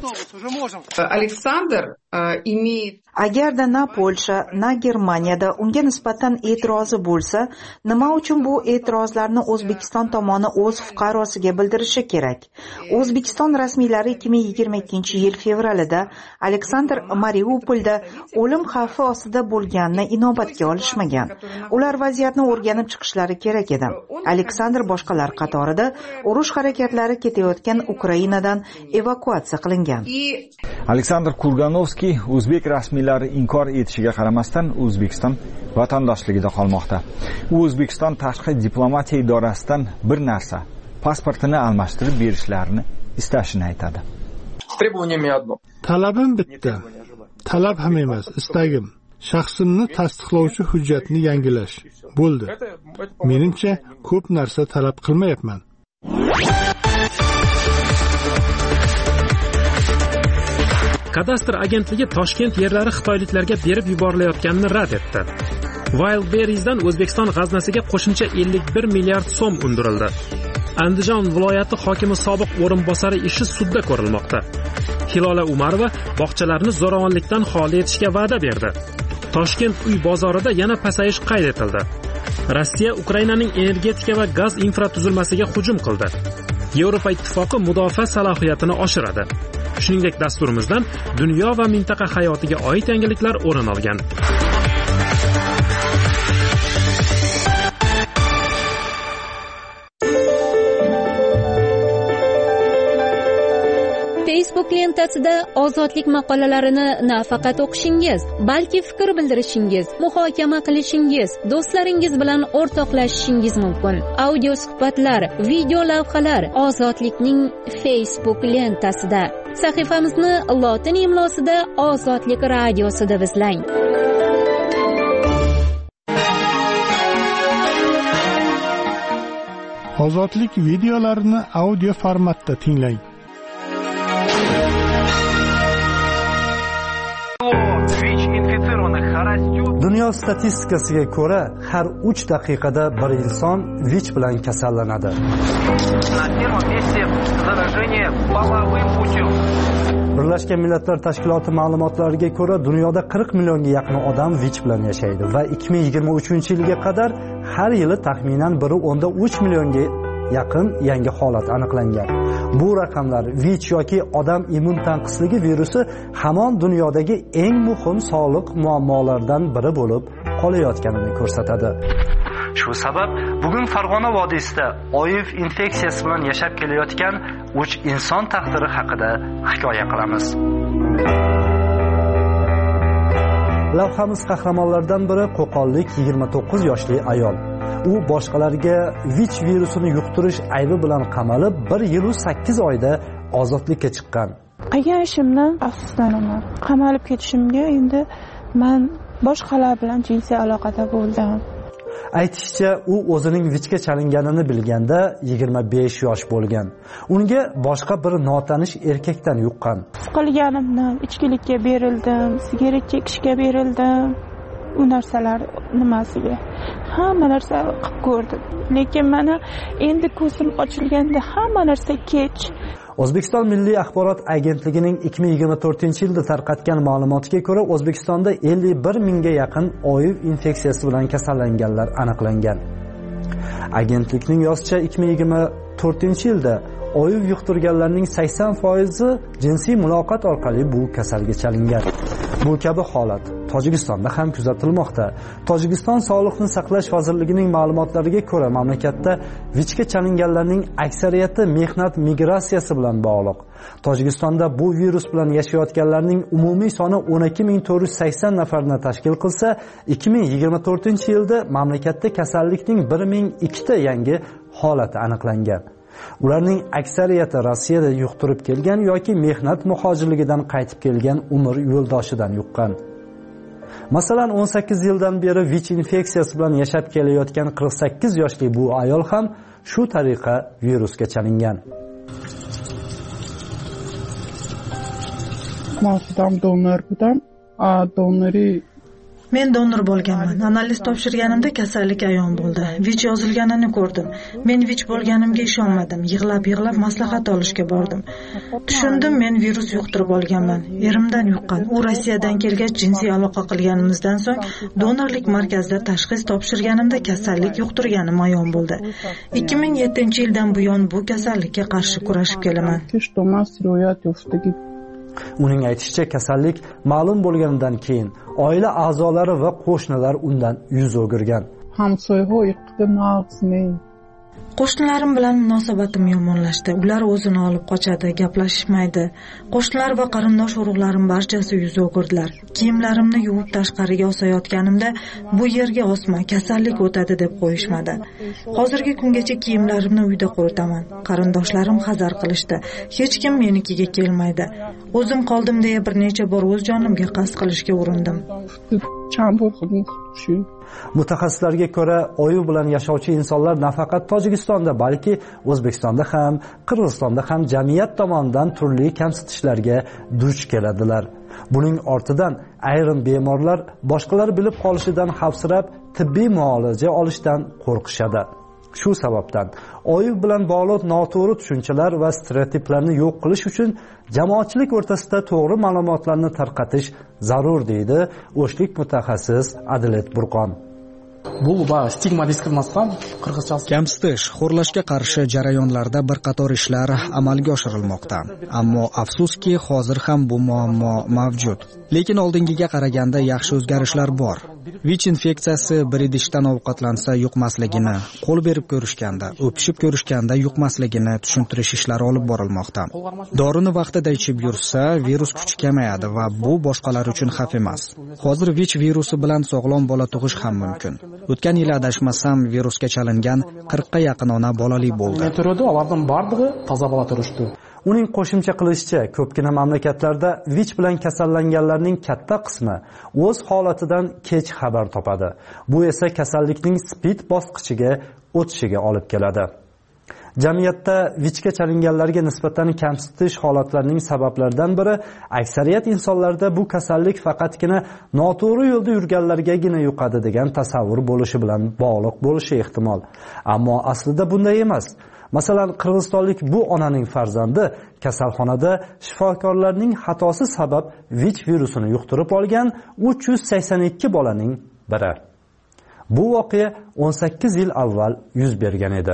Aleksandr имеет Agarda na Polsha, na Germaniyada unga nisbatan e'tirozi bo'lsa, nima uchun bu e'tirozlarni O'zbekiston tomoni o'z fuqarosiga bildirishi kerak? O'zbekiston rasmiylari ikki ming yigirma ikkinchi yil fevralida Aleksandr Mariupolda o'lim xavfi ostida bo'lganini inobatga olishmagan. Ular vaziyatni o'rganib chiqishlari kerak edi. Aleksandr boshqalar qatorida urush harakatlari ketayotgan Ukrainadan evakuatsiya qilingan. Aleksandr Kurganovskiy o'zbek rasmiylari inkor etishiga qaramasdan O'zbekiston vatandoshligida qolmoqda. U O'zbekiston tashqi diplomatiya idorasidan bir narsa, pasportini almashtirib berishlarini istashini aytadi. Talabim bitta. talab ham emas, istagim. Shaxsimni tasdiqlovchi hujjatni yangilash. Bo'ldi. Menimcha, ko'p narsa talab qilmayapman. Kadastr agentligi Toshkent yerlari xitoyliklarga berib yuborilayotganini rad etdi. Wildberries'dan O'zbekiston g'aznasiga qo'shimcha ellik bir milliard so'm undirildi. Andijon viloyati hokimi sobiq o'rinbosari ishi sudda ko'rilmoqda. Hilola Umarova bog'chalarni zo'ravonlikdan xoli etishga va'da berdi. Toshkent uy bozorida yana pasayish qayd etildi. Rossiya Ukrainaning energetika va gaz infratuzilmasiga hujum qildi. Yevropa ittifoqi mudofaa salohiyatini oshiradi. Shuningdek, dasturimizdan dunyo va mintaqa hayotiga oid yangiliklar o'rin olgan. Facebook lentasida ozodlik maqolalarini nafaqat o'qishingiz, balki fikr bildirishingiz, muhokama qilishingiz, do'stlaringiz bilan o'rtoqlashishingiz mumkin. Audio suhbatlar, video lavhalar Ozodlikning Facebook lentasida. Sahifamizni lotin imlosida Ozodlik radiosi deb izlang. Ozodlik videolarini audio formatda tinglang. Dunyo statistikasiga ko'ra, har uch daqiqada bir inson V I C bilan kasallanadi. Birlashgan Millatlar Tashkiloti ma'lumotlariga ko'ra, dunyoda qirq millionga yaqin odam V I C bilan yashaydi va ikki ming yigirma uchinchi yilga qadar har yili taxminan bir o'nda uch millionga yaqin yangi holat aniqlangan. Bu raqamlar V I C yoki odam immun tanqisligi virusi hamon dunyodagi eng muhim sog'liq muammolaridan biri bo'lib qolayotganini ko'rsatadi. Shu sabab bugun Farg'ona vodiysida O I V infeksiyasi bilan yashab kelayotgan uch inson taqdiri haqida hikoya qilamiz. Lavhamiz qahramonlaridan biri qo'qonlik yigirma to'qqiz yoshli ayol. U boshqalarga V I C virusini yuqtirish aybi bilan qamalib, bir yil va sakkiz oyda ozodlikka chiqqan. Qilgan ishimdan afsuslanaman. Qamalib ketishimga endi men boshqalar bilan jinsiy aloqada bo'ldim. Aytishicha, u o'zining V I C ga chalinganini bilganda yigirma besh yosh bo'lgan. Unga boshqa bir notanish erkakdan yuqqan. Qilganimdan ichkilikka berildim, sigaret chekishga berildim. U narsalar nimasiga? Hamma narsa qilib ko'rdim. Lekin mana endi ko'zim ochilganda hamma narsa kech. O'zbekiston Milliy axborot agentligining ikki ming yigirma to'rtinchi yilda tarqatgan ma'lumotiga ko'ra, O'zbekistonda ellik bir mingga yaqin O I V infeksiyasi bilan kasallanganlar aniqlangan. Agentlikning yozishicha, ikki ming yigirma to'rtinchi yilda O I V yuqtirganlarning sakson foizi jinsiy muloqot orqali bu kasalga chalingan. Bu kabi holat Tojikistonda ham kuzatilmoqda. Tojikiston Sog'liqni saqlash vazirligining ma'lumotlariga ko'ra, mamlakatda V I C ga chalinganlarning aksariyati mehnat migratsiyasi bilan bog'liq. Tojikistonda bu virus bilan yashayotganlarning umumiy soni o'n ikki ming to'rt yuz sakson nafarni tashkil qilsa, ikki ming yigirma to'rtinchi yilda mamlakatda kasallikning bir ming ikkita yangi holati aniqlangan. Ularning aksariyati Rossiyada yuqtirib kelgan yoki mehnat muhojirligidan qaytib kelgan umr yo'ldoshidan yuqqan. Masalan, o'n sakkiz yildan beri V I C infeksiyasi bilan yashab kelayotgan qirq sakkiz yoshli bu ayol ham shu tariqa virusga chalingan. Men donor budam, a donori Men donor bo'lganman. Analiz topshirganimda kasallik ayon bo'ldi. V I C yozilganini ko'rdim. Men V I C bo'lganimga ishonmadim. Yig'lab-yig'lab maslahat olishga bordim. Tushundim, men virus yuqtirib olganman. Erimdan yuqqan. U Rossiyadan kelgach jinsiy aloqa qilganimizdan so'ng donorlik markazida tashxis topshirganimda kasallik yuqtirganim ayon bo'ldi. ikki ming yettinchi yildan buyon bu kasallikka qarshi kurashib kelaman. Uning aytishicha, kasallik ma'lum bo'lganidan keyin oila a'zolari va qo'shnilar undan yuz o'girgan. Qo'shnilarim bilan munosabatim yomonlashdi. Ular o'zini olib qochadi, gaplashishmaydi. Qo'shnilar va qarindosh urug'larim barchasi yuz o'girdilar. Kiyimlarimni yuvib tashqariga osayotganimda bu yerga osma, kasallik o'tadi deb qo'yishmadi. Hozirgi kungacha kiyimlarimni uyda quritaman. Qarindoshlarim hazar qilishdi. Hech kim menikiga kelmaydi. O'zim qoldim deya bir necha bor o'z jonimga qasd qilishga urindim. Mutaxassislarga ko'ra, oyu bilan yashovchi insonlar nafaqat Tojikistonda, balki O'zbekistonda ham, Qirg'izistonda ham jamiyat tomonidan turli kamsitishlarga duch keladilar. Buning ortidan ayrim bemorlar boshqalar bilib qolishidan xavfsirab, tibbiy muolaja olishdan qo'rqishadi. Shu sababdan oyu bilan bog'liq noto'g'ri tushunchalar va stereotiplarni yo'q qilish uchun jamoatchilik o'rtasida to'g'ri ma'lumotlarni tarqatish zarur, deydi o'shlik mutaxassis Adilet Burqon. Bu stigma diskriminatsiya qirg'izcha kamsitish, xo'rlashga qarshi jarayonlarda bir qator ishlar amalga oshirilmoqda. Ammo afsuski, hozir ham bu muammo mavjud. Lekin oldingiga qaraganda yaxshi o'zgarishlar bor. Vich infeksiyasi bir idishdan ovqatlansa yuqmasligini, qo'l berib ko'rishganda, o'pishib ko'rishganda yuqmasligini tushuntirish ishlari olib borilmoqda. Dorini vaqtida ichib yursa, virus kuchi kamayadi va bu boshqalar uchun xavf emas. Hozir vich virusi bilan sog'lom bola tug'ish ham mumkin. O'tgan yil adashmasam virusga chalingan qirqqa yaqin ona bolali bo'ldi. Ularning barlig'i toza bola turishdi. Uning qo'shimcha qilishicha, ko'pgina mamlakatlarda vich bilan kasallanganlarning katta qismi o'z holatidan kech xabar topadi. Bu esa kasallikning spid bosqichiga o'tishiga olib keladi. Jamiyatda vichga chalinganlarga nisbatan kamsitish holatlarining sabablaridan biri aksariyat insonlarda bu kasallik faqatgina noto'g'ri yo'lda yurganlargagina yuqadi degan tasavvur bo'lishi bilan bog'liq bo'lishi ehtimol. Ammo aslida bunday emas. Masalan, qirg'izistonlik bu onaning farzandi kasalxonada shifokorlarning xatosi sabab vich virusini yuqtirib olgan uch yuz sakson ikki bolaning biri. Bu voqea o'n sakkiz yil avval yuz bergan edi.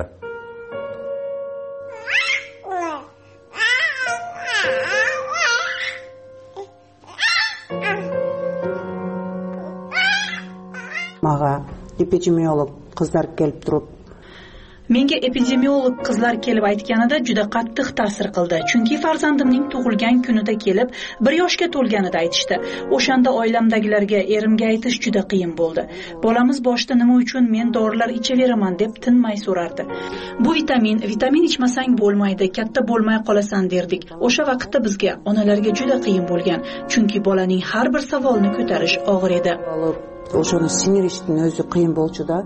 Maga epidemiolog qizlar kelib turib, menga epidemiolog qizlar kelib aytganida juda qattiq ta'sir qildi. Chunki farzandimning tug'ilgan kunida kelib, bir yoshga to'lganida aytishdi. O'shanda oilamdagilarga, erimga aytish juda qiyin bo'ldi. Bolamiz boshda nima uchun men dorilar ichaveraman deb tinmay so'rardi. Bu vitamin, vitamin ichmasang bo'lmaydi, katta bo'lmay qolasan derdik. O'sha vaqtda bizga, onalarga juda qiyin bo'lgan. Chunki bolaning har bir savolni ko'tarish og'ir edi. O'shani sinirishning o'zi qiyin bo'ldi-da.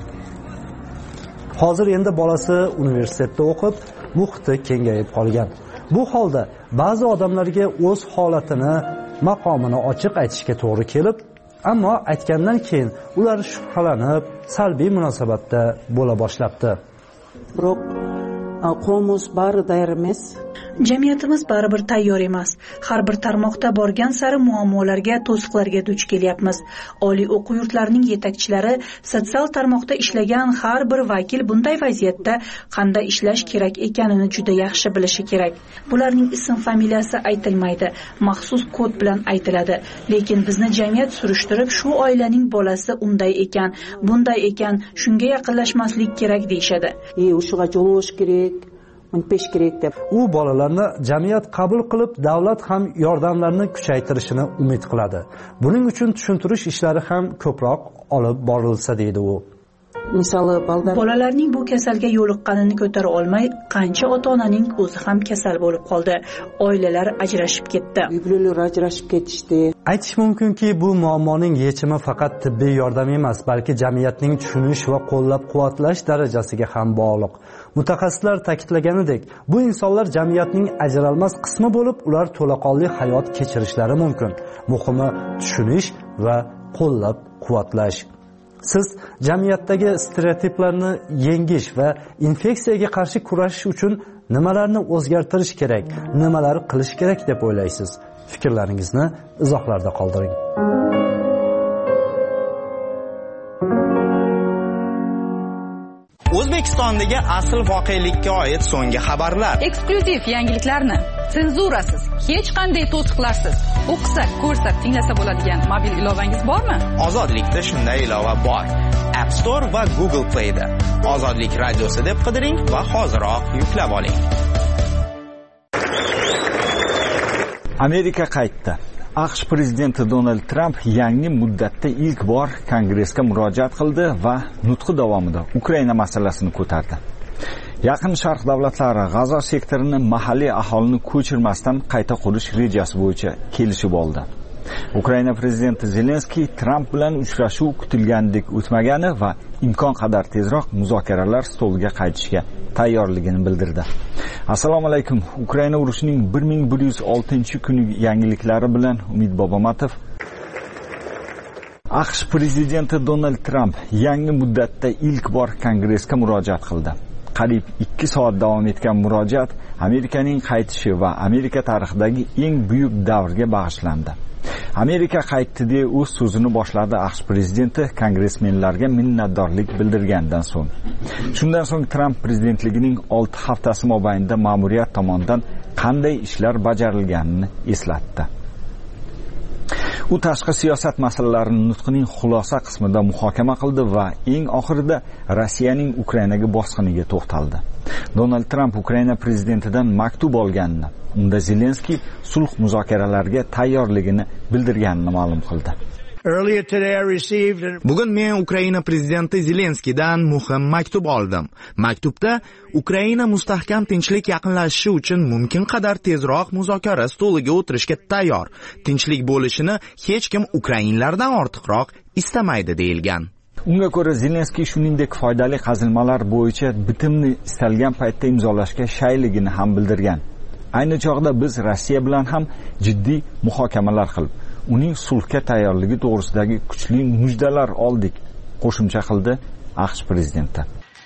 Hozir endi bolasi universitetda o'qib, muhiti kengayib qolgan. Bu holda ba'zi odamlarga o'z holatini, maqomini ochiq aytishga to'g'ri kelib, ammo aytgandan keyin ular shubhalanib, salbiy munosabatda bo'la boshlabdi. Biroq qo'mimiz bari tayyor emas. Jamiyatimiz baribir tayyor emas. Har bir tarmoqda borgan sari muammolarga, to'siqlarga duch kelyapmiz. Oliy o'quv yurtlarining yetakchilari, sotsial tarmoqda ishlagan har bir vakil bunday vaziyatda qanday ishlash kerak ekanini juda yaxshi bilishi kerak. Bularning ism familiyasi aytilmaydi, maxsus kod bilan aytiladi. Lekin bizni jamiyat surishtirib, shu oilaning bolasi unday ekan, bunday ekan, shunga yaqinlashmaslik kerak deyshadi. E, o'shiga javob kerak. U bolalarni jamiyat qabul qilib, davlat ham yordamlarni kuchaytirishini umid qiladi. Buning uchun tushuntirish ishlari ham ko'proq olib borilsa, deydi u. Bolalarning bu kasalga yo'liqqanini ko'tara olmay, qancha ota-onaning o'zi ham kasal bo'lib qoldi. Oilalar ajrashib ketdi. Uylar ajrashib ketishdi. Aytish mumkinki, bu muammoning yechimi faqat tibbiy yordam emas, balki jamiyatning tushunish va qo'llab-quvvatlash darajasiga ham bog'liq. Mutaxassislar ta'kidlaganidek, bu insonlar jamiyatning ajralmas qismi bo'lib, ular to'laqonli hayot kechirishlari mumkin. Muhimi tushunish va qo'llab-quvvatlash. Siz jamiyatdagi stereotiplarni yengish va infeksiyaga qarshi kurashish uchun nimalarni o'zgartirish kerak, nimalar qilish kerak deb o'ylaysiz? Fikrlaringizni izohlarda qoldiring. O'zbekistondagi asl voqelikka oid so'nggi xabarlar. Eksklyuziv yangiliklarni senzurasiz, hech qanday to'siqlarsiz o'qisa, ko'rsa, tinglasa bo'ladigan mobil ilovangiz bormi? Ozodlikda shunday ilova bor. App Store va Google Play da. Ozodlik radiosi deb qidiring va hoziroq yuklab oling. Amerika qaytdi. AQSh prezidenti Donald Tramp yangi muddatda ilk bor Kongressga murojaat qildi va nutqi davomida Ukraina masalasini ko'tardi. Yaqin Sharq davlatlari G'azo sektorini mahalliy aholini ko'chirmasdan qayta qurish rejasi bo'yicha kelishib oldi. Ukraina prezidenti Zelenskiy Tramp bilan uchrashuv kutilgandek o'tmagani va imkon qadar tezroq muzokaralar stoliga qaytishga tayyorligini bildirdi. Assalomu alaykum. Ukraina urushining bir ming bir yuz oltinchi kuni yangiliklari bilan Umid Bobomatov. AQSh prezidenti Donald Tramp yangi muddatda ilk bor Kongressga murojaat qildi. Qariyb ikki soat davom etgan murojaat Amerikaning qaytishi va Amerika tarixidagi eng buyuk davrga bag'ishlandi. Amerika qaytdi deb o'z so'zini boshladi AQSh prezidenti kongressmenlarga minnatdorlik bildirgandan so'ng. Shundan so'ng Tramp prezidentligining olti haftasi mobaynida ma'muriyat tomonidan qanday ishlar bajarilganini eslatdi. U tashqi siyosat masalalarini nutqining xulosa qismida muhokama qildi va eng oxirida Rossiyaning Ukrainaga bosqiniga to'xtaldi. Donald Tramp Ukraina prezidentidan maktub olganini, unda Zelenskiy sulh muzokaralariga tayyorligini bildirganini ma'lum qildi. Bugun men Ukraina prezidenti Zelenskiydan muhim maktub oldim. Maktubda Ukraina mustahkam tinchlik yaqinlashishi uchun mumkin qadar tezroq muzokara stoliga o'tirishga tayyor. Tinchlik bo'lishini hech kim ukrainlardan ortiqroq istamaydi deyilgan. Unga ko'ra Zelenskiy shuningdek foydali qazilmalar bo'yicha bitimni istalgan paytda imzolashga shayligini ham bildirgan. Ayni chog'da biz Rossiya bilan ham jiddiy muhokamalar qilib, uning sulhga tayyorligi to'g'risidagi kuchli mujdalar oldik, qo'shimcha qildi AQSh prezidenti.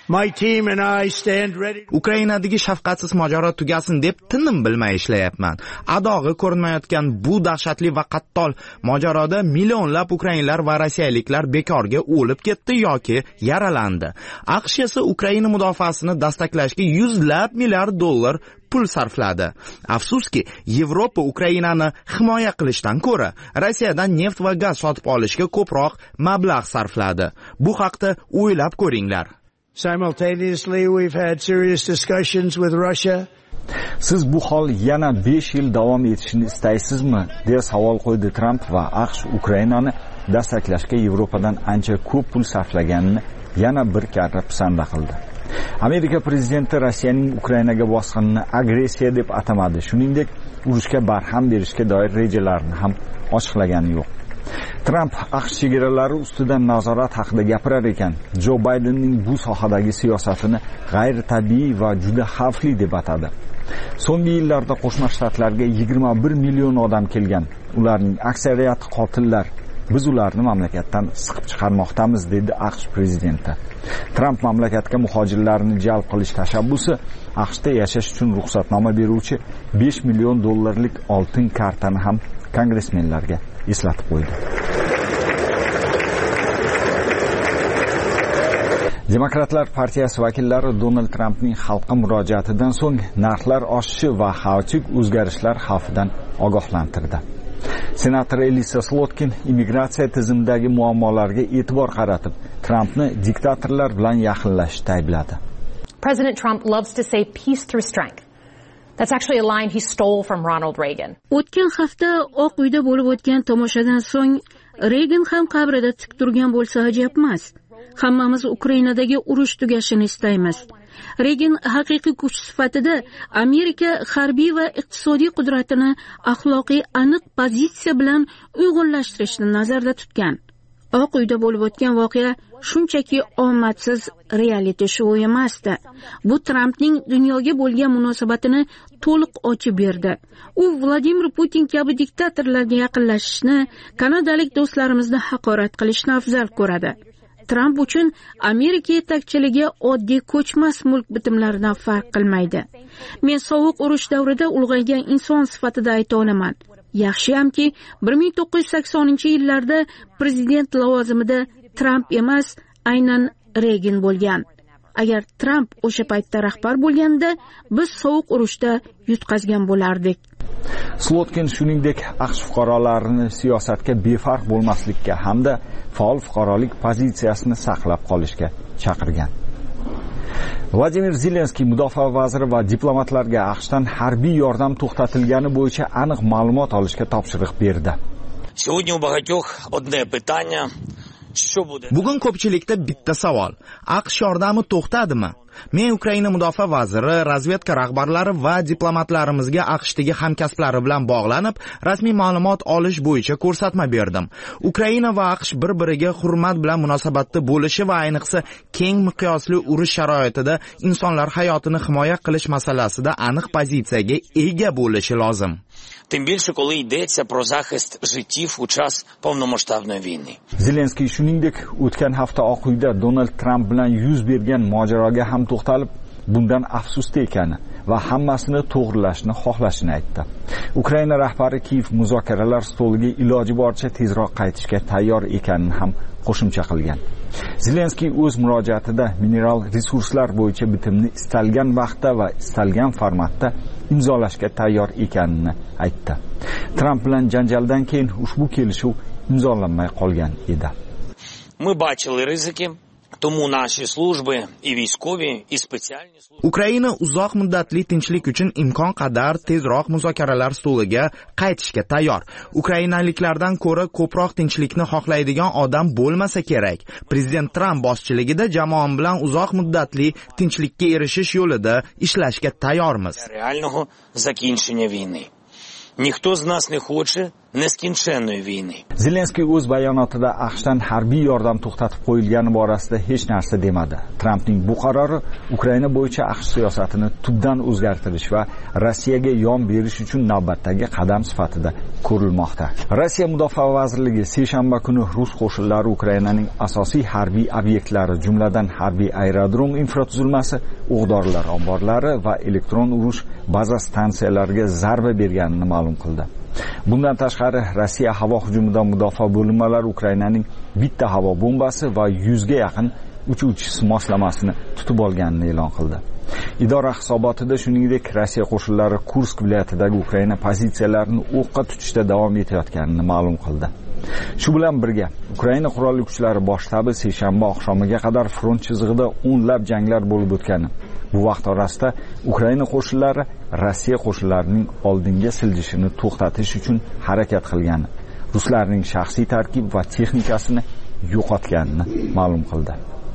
Ukrainadagi shafqatsiz mojaro tugasin deb tinim bilmay ishlayapman. Adog'i ko'rinmayotgan bu dahshatli va qattol mojaroda millionlab ukrainlar va rossiyaliklar bekorga o'lib ketdi yoki yaralandi. AQSh esa Ukraina mudofaasini dastaklashga yuzlab milliard dollar pul sarfladi. Afsuski, Yevropa Ukrainani himoya qilishdan ko'ra Rossiyadan neft va gaz sotib olishga ko'proq mablag' sarfladi. Bu haqda o'ylab ko'ringlar. Simultaneously, we've had serious discussions with Russia. Siz bu hol yana besh yil davom etishini istaysizmi? deya savol qo'ydi Tramp va AQSh Ukrainani dastaklashga Yevropadan ancha ko'p pul sarflaganini yana bir karra pisanda qildi. Amerika prezidenti Rossiyaning Ukrainaga bosqinini agressiya deb atamadi. Shuningdek, urushga barham berishga doir rejalarini ham ochiqlagani yo'q. Tramp AQSh chegaralari ustidan nazorat haqida gapirar ekan, Jo Baydenning bu sohadagi siyosatini g'ayritabiiy va juda xavfli deb atadi. So'nggi yillarda Qo'shma Shtatlarga yigirma bir million odam kelgan. Ularning aksariyati qotillar. Biz ularni mamlakatdan siqib chiqarmoqdamiz, dedi AQSh prezidenti. Tramp mamlakatga muhojirlarni jalb qilish tashabbusi AQShda yashash uchun ruxsatnoma beruvchi besh million dollarlik oltin kartani ham kongressmenlarga eslatib qo'ydi. Demokratlar partiyasi vakillari Donald Trampning xalqqa murojaatidan so'ng narxlar oshishi va xavfli o'zgarishlar xavfidan ogohlantirdi. Senator Elisa Slotkin immigratsiya tizimidagi muammolarga e'tibor qaratib, Trampni diktatorlar bilan yaqinlashishda aybladi. President Trump loves to say peace through strength. That's actually a line he stole from Ronald Reagan. O'tgan hafta Oq uyda bo'lib o'tgan tomoshadan so'ng Reagan ham qabrida tik turgan bo'lsa ajab emas. Hammamiz Ukrainadagi urush tugashini istaymiz. Reagan haqiqiy kuch sifatida Amerika harbiy va iqtisodiy qudratini axloqiy aniq pozitsiya bilan uyg'unlashtirishni nazarda tutgan. Oq uyda bo'lib o'tgan voqea shunchaki omadsiz reality show emasdi. Bu Trampning dunyoga bo'lgan munosabatini to'liq ochib berdi. U Vladimir Putin kabi diktatorlarga yaqinlashishni, kanadalik do'stlarimizni haqorat qilishni afzal ko'radi. Tramp uchun Amerika yetakchiligi oddiy ko'chmas mulk bitimlaridan farq qilmaydi. Men sovuq urush davrida ulg'aygan inson sifatida ayta olaman. Yaxshiyamki, bir ming to'qqiz yuz saksoninchi yillarda prezident lavozimida Tramp emas, aynan Reagan bo'lgan. Agar Tramp o'sha paytda rahbar bo'lganda, biz sovuq urushda yutqazgan bo'lardik. Slotkin shuningdek AQSh fuqarolarini siyosatga befarq bo'lmaslikka hamda faol fuqarolik pozitsiyasini saqlab qolishga chaqirgan. Vladimir Zelenskiy mudofaa vaziri va diplomatlarga AQShdan harbiy yordam to'xtatilgani bo'yicha aniq ma'lumot olishga topshiriq berdi. Сегодня у багатьох одне питання. Bugun ko'pchilikda bitta savol: AQSh yordami to'xtadimi? Men Ukraina mudofaa vaziri, razvedka rahbarlari va diplomatlarimizga AQShdagi hamkasblari bilan bog'lanib, rasmiy ma'lumot olish bo'yicha ko'rsatma berdim. Ukraina va AQSh bir-biriga hurmat bilan munosabatda bo'lishi va ayniqsa keng miqyosli urush sharoitida insonlar hayotini himoya qilish masalasida aniq pozitsiyaga ega bo'lishi lozim. Тим більше, коли йдеться про захист життів у час повномасштабної війни. Zelenskiy shuningdek o'tgan hafta Oq uyda Donald Trump bilan yuz bergan mojaroga ham to'xtalib, bundan afsusda ekani va hammasini to'g'rilashni xohlashini aytdi. Ukraina rahbari Kiyev muzokaralar stoliga iloji boricha tezroq qaytishga tayyor ekanini ham qo'shimcha qilgan. Zelenskiy o'z murojaatida mineral resurslar bo'yicha bitimni istalgan vaqtda va istalgan formatda imzolashga tayyor ekanini aytdi. Tramp bilan janjaldan keyin ushbu kelishuv imzolanmay qolgan edi. Ми бачили ризики, тому наші служби і військові, і спеціальні служби. Ukraina uzoq muddatli tinchlik uchun imkon qadar tezroq muzokaralar stoliga qaytishga tayyor. Ukrainaliklardan ko'ra ko'proq tinchlikni xohlaydigan odam bo'lmasa kerak. Prezident Tramp boshchiligida jamoam bilan uzoq muddatli tinchlikka erishish yo'lida ishlashga tayyormiz. Реального закінчення війни. Ніхто з нас не хоче neskінченної війни. Zelenskiy o'z bayonotida AQShdan harbiy yordam to'xtatib qo'yilgani borasida hech narsa demadi. Trampning bu qarori Ukraina bo'yicha AQSh siyosatini tubdan o'zgartirish va Rossiyaga yon berish uchun navbatdagi qadam sifatida ko'rilmoqda. Rossiya mudofaa vazirligi seshanba kuni rus qo'shinlari Ukrainaning asosiy harbiy obyektlari, jumladan harbiy aerodrom infratuzilmasi, o'q-dorilar omborlari va elektron urush baza stansiyalariga zarba berganini ma'lum qildi. Bundan tashqari Rossiya havo hujumidan mudofaa bo'linmalari Ukrainaning bitta havo bombasi va yuzga yaqin uchuvchi moslamasini tutib olganini e'lon qildi. Idora hisobotida shuningdek Rossiya qo'shinlari Kursk viloyatidagi Ukraina pozitsiyalarini o'qqa tutishda davom etayotganini ma'lum qildi. Shu bilan birga Ukraina qurolli kuchlari bosh shtabi seshanba oqshomiga qadar front chizig'ida o'nlab janglar bo'lib o'tgani, bu vaqt orasida Ukraina qo'shinlari Rossiya qo'shinlarining oldinga siljishini to'xtatish uchun harakat qilgani, ruslarning shaxsiy tarkib va texnikasini yo'qotganini ma'lum qildi.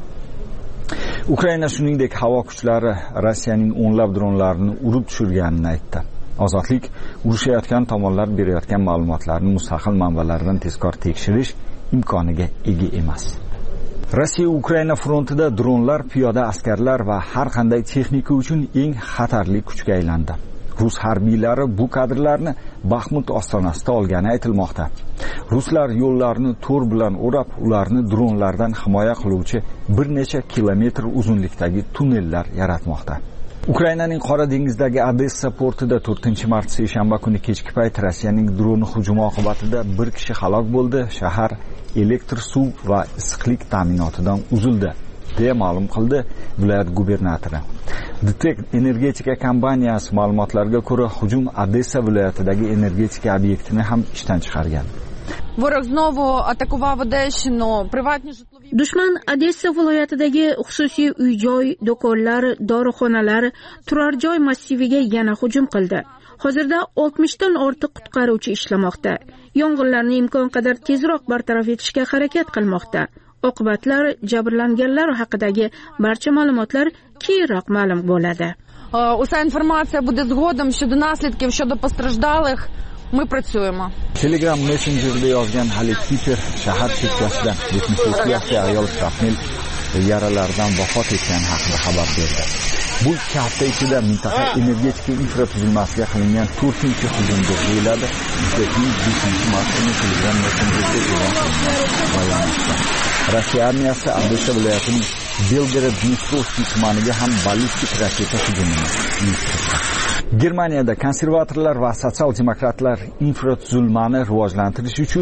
Ukraina shuningdek havo kuchlari Rossiyaning o'nlab dronlarini urib tushirganini aytdi. Ozodlik urushayotgan tomonlar berayotgan ma'lumotlarni mustaqil manbalardan tezkor tekshirish imkoniga ega emas. Rossiya Ukraina frontida dronlar, piyoda askarlar va har qanday texnika uchun eng xatarli kuchga aylandi. Rus harbiylari bu kadrlarni Baxmut ostonasida olgani aytilmoqda. Ruslar yo'llarni to'r bilan o'rab, ularni dronlardan himoya qiluvchi bir necha kilometr uzunlikdagi tunnellar yaratmoqda. Ukrainaning Qora dengizdagi Odessa portida to'rtinchi mart seshanba kuni kechki payt Rossiyaning droni hujumi oqibatida bir kishi halok bo'ldi. Shahar elektr suv va issiqlik ta'minotidan uzildi, deya ma'lum qildi viloyat gubernatori. Detect energetika kompaniyasi ma'lumotlariga ko'ra, hujum Odessa viloyatidagi energetika obyektini ham ishdan chiqargan. Ворог знову атакував Одещину, приватні житлові. Dushman Odessa viloyatidagi xususiy uy-joy, do'konlar, dorixonalar, turar joy massiviga yana hujum qildi. Hozirda oltmishdan ortiq qutqaruvchi ishlamoqda. Yong'inlarni imkon qadar tezroq bartaraf etishga harakat qilmoqda. Oqibatlar, jabrlanganlar haqidagi barcha ma'lumotlar keyinroq ma'lum bo'ladi. Уся інформація буде згодом щодо наслідків, щодо постраждалих. Мы працюємо. Telegram messengerida yozgan Halil Piper shahar chekkasida yetmish uch yoshli ayol shrapnel yaralardan vafot etgani haqida xabar berdi. Bu ikki hafta ichida mintaqa energetika infratuzilmasiga qilingan to'rtinchi hujum deb deyiladi. beshinchi mart kuni Telegram messengerida e'lon qilingan bayonotda. Rossiya armiyasi Odessa viloyatining Belgorod-Dnestrovskiy tumaniga ham ballistik raketa hujumini uyushtirdi. Germaniyada konservatorlar va sotsial demokratlar infratuzilmani rivojlantirish uchun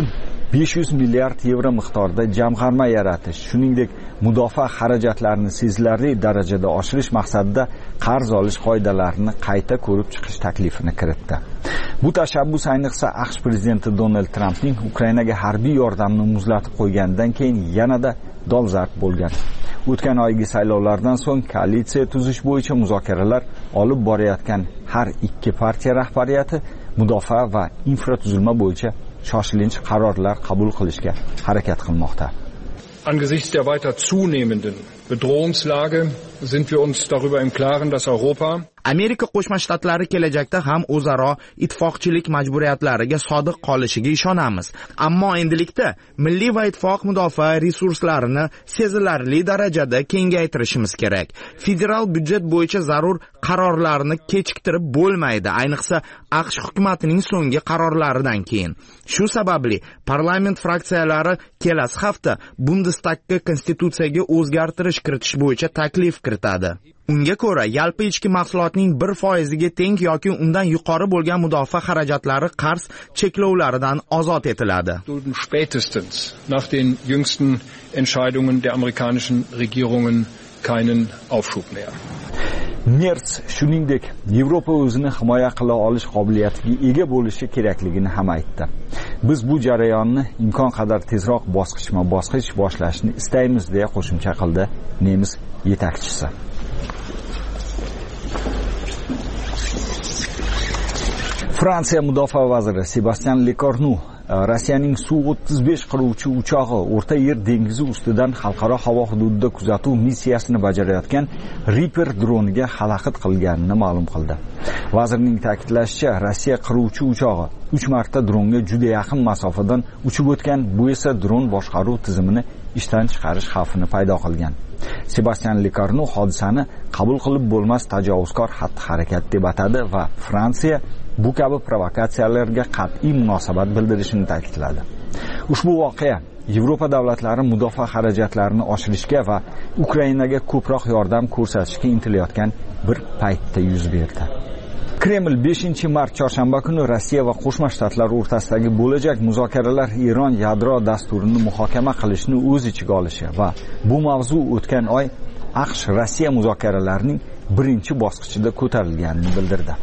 besh yuz milliard yevro miqdorida jamg'arma yaratish, shuningdek mudofaa xarajatlarini sezilarli darajada oshirish maqsadida qarz olish qoidalarini qayta ko'rib chiqish taklifini kiritdi. Bu tashabbus ayniqsa AQSh prezidenti Donald Trampning Ukrainaga harbiy yordamni muzlatib qo'yganidan keyin yanada dolzarb bo'lgan. O'tgan oygi saylovlardan so'ng koalitsiya tuzish bo'yicha muzokaralar olib borayotgan har ikki partiya rahbariyati mudofaa va infratuzilma bo'yicha shoshilinch qarorlar qabul qilishga harakat qilmoqda. Angesichts der weiter zunehmenden Bedrohungslage sind wir uns darüber im Klaren, dass Europa Amerika Qo'shma Shtatlari kelajakda ham o'zaro ittifoqchilik majburiyatlariga sodiq qolishiga ishonamiz. Ammo endilikda milliy va ittifoq mudofaa resurslarini sezilarli darajada kengaytirishimiz kerak. Federal byudjet bo'yicha zarur qarorlarni kechiktirib bo'lmaydi, ayniqsa AQSh hukumatining so'nggi qarorlaridan keyin. Shu sababli parlament fraksiyalari kelasi hafta Bundestagga konstitutsiyaga o'zgartirish kiritish bo'yicha taklif kiritadi. Unga ko'ra, yalpi ichki mahsulotning bir foiziga teng yoki undan yuqori bo'lgan mudofaa xarajatlari qarz cheklovlaridan ozod etiladi. Spätestens nach den jüngsten Entscheidungen der amerikanischen Regierungen keinen Aufschub mehr. Merz shuningdek Yevropa o'zini himoya qila olish qobiliyatiga ega bo'lishi kerakligini ham aytdi. Biz bu jarayonni imkon qadar tezroq bosqichma-bosqich boshlashni istaymiz deya qo'shimcha qildi nemis yetakchisi. Fransiya mudofaa vaziri Sebastyan Lecornu Rossiyaning Su o'ttiz besh qiruvchi uchog'i O'rta Yer dengizi ustidan xalqaro havo hududida kuzatuv missiyasini bajarayotgan Reaper droniga xalaqit qilganini ma'lum qildi. Vazirning ta'kidlashicha, Rossiya qiruvchi uchog'i uch marta dronga juda yaqin masofadan uchib o'tgan, bu esa dron boshqaruv tizimini ishdan chiqarish xavfini paydo qilgan. Sebastyan Lecornu hodisani qabul qilib bo'lmas tajovuzkor xatti-harakat deb atadi va Fransiya bu kabi provokatsiyalarga qat'iy munosabat bildirishini ta'kidladi. Ushbu voqea Yevropa davlatlari mudofaa xarajatlarini oshirishga va Ukrainaga ko'proq yordam ko'rsatishga intilayotgan bir paytda yuz berdi. Kreml beshinchi mart chorshanba kuni Rossiya va Qo'shma Shtatlar o'rtasidagi bo'lajak muzokaralar Eron yadro dasturini muhokama qilishni o'z ichiga olishi va bu mavzu o'tgan oy AQSh Rossiya muzokaralarining birinchi bosqichida ko'tarilganini bildirdi.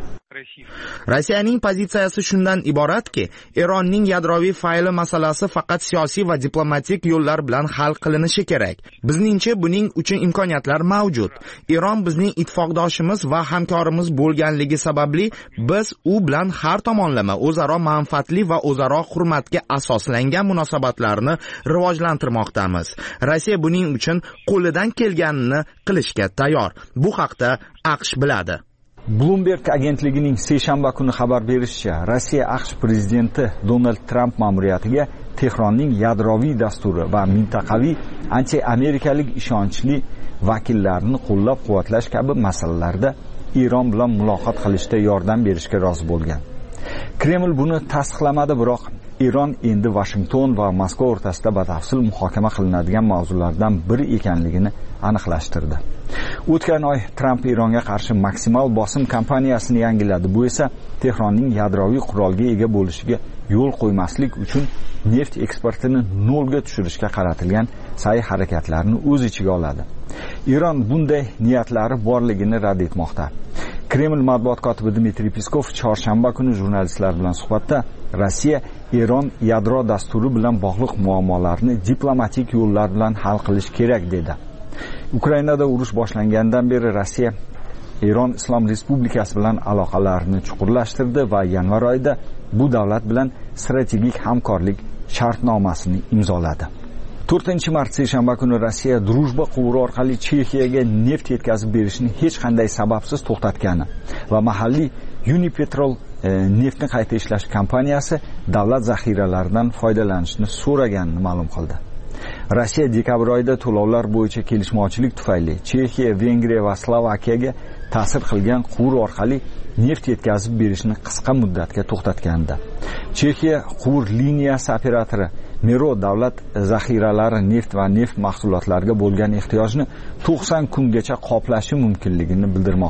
Rossiyaning pozitsiyasi shundan iboratki, Eronning yadroviy fayli masalasi faqat siyosiy va diplomatik yo'llar bilan hal qilinishi kerak. Bizningcha buning uchun imkoniyatlar mavjud. Eron bizning ittifoqdoshimiz va hamkorimiz bo'lganligi sababli biz u bilan har tomonlama o'zaro manfaatli va o'zaro hurmatga asoslangan munosabatlarni rivojlantirmoqdamiz. Rossiya buning uchun qo'lidan kelganini qilishga tayyor. Bu haqda AQSh biladi. Bloomberg agentligining seshanba kuni xabar berishicha, Rossiya AQSh prezidenti Donald Trump ma'muriyatiga Tehronning yadroviy dasturi va mintaqaviy anti-amerikalik ishonchli vakillarini qo'llab-quvvatlash kabi masalalarda Eron bilan muloqot qilishda yordam berishga rozi bo'lgan. Kreml buni tasdiqlamadi, biroq Eron endi Washington va Moskva o'rtasida batafsil muhokama qilinadigan mavzulardan biri ekanligini aniqlashtirdi. O'tgan oy Trump Eronga qarshi maksimal bosim kampaniyasini yangiladi. Bu esa Tehronning yadroviy qurolga ega bo'lishiga yo'l qo'ymaslik uchun neft eksportini nolga tushirishga qaratilgan sa'y harakatlarini o'z ichiga oladi. Eron bunday niyatlari borligini rad etmoqda. Kreml matbuot kotibi Dmitriy Peskov chorshanba kuni jurnalistlar bilan suhbatda Rossiya Eron yadro dasturi bilan bog'liq muammolarni diplomatik yo'llar bilan hal qilish kerak dedi. Ukrainada urush boshlangandan beri Rossiya Eron Islom Respublikasi bilan aloqalarini chuqurlashtirdi va yanvar oyida bu davlat bilan strategik hamkorlik shartnomasini imzoladi. to'rtinchi mart seshanba kuni Rossiya Drujba quvuri orqali Chexiyaga neft yetkazib berishni hech qanday sababsiz to'xtatgani va mahalliy Unipetrol e, neftni qayta ishlash kompaniyasi davlat zaxiralaridan foydalanishni so'raganini ma'lum qildi. Rossiya dekabr oyida to'lovlar bo'yicha kelishmovchilik tufayli Chexiya, Vengriya va Slovakiyaga ta'sir qilgan quvur orqali neft yetkazib berishni qisqa muddatga to'xtatgandi. Chexiya quvur liniyasi operatori Mero davlat zaxiralari neft va neft mahsulotlariga bo'lgan ehtiyojni to'qson kungacha qoplashi mumkinligini bildirmoqda.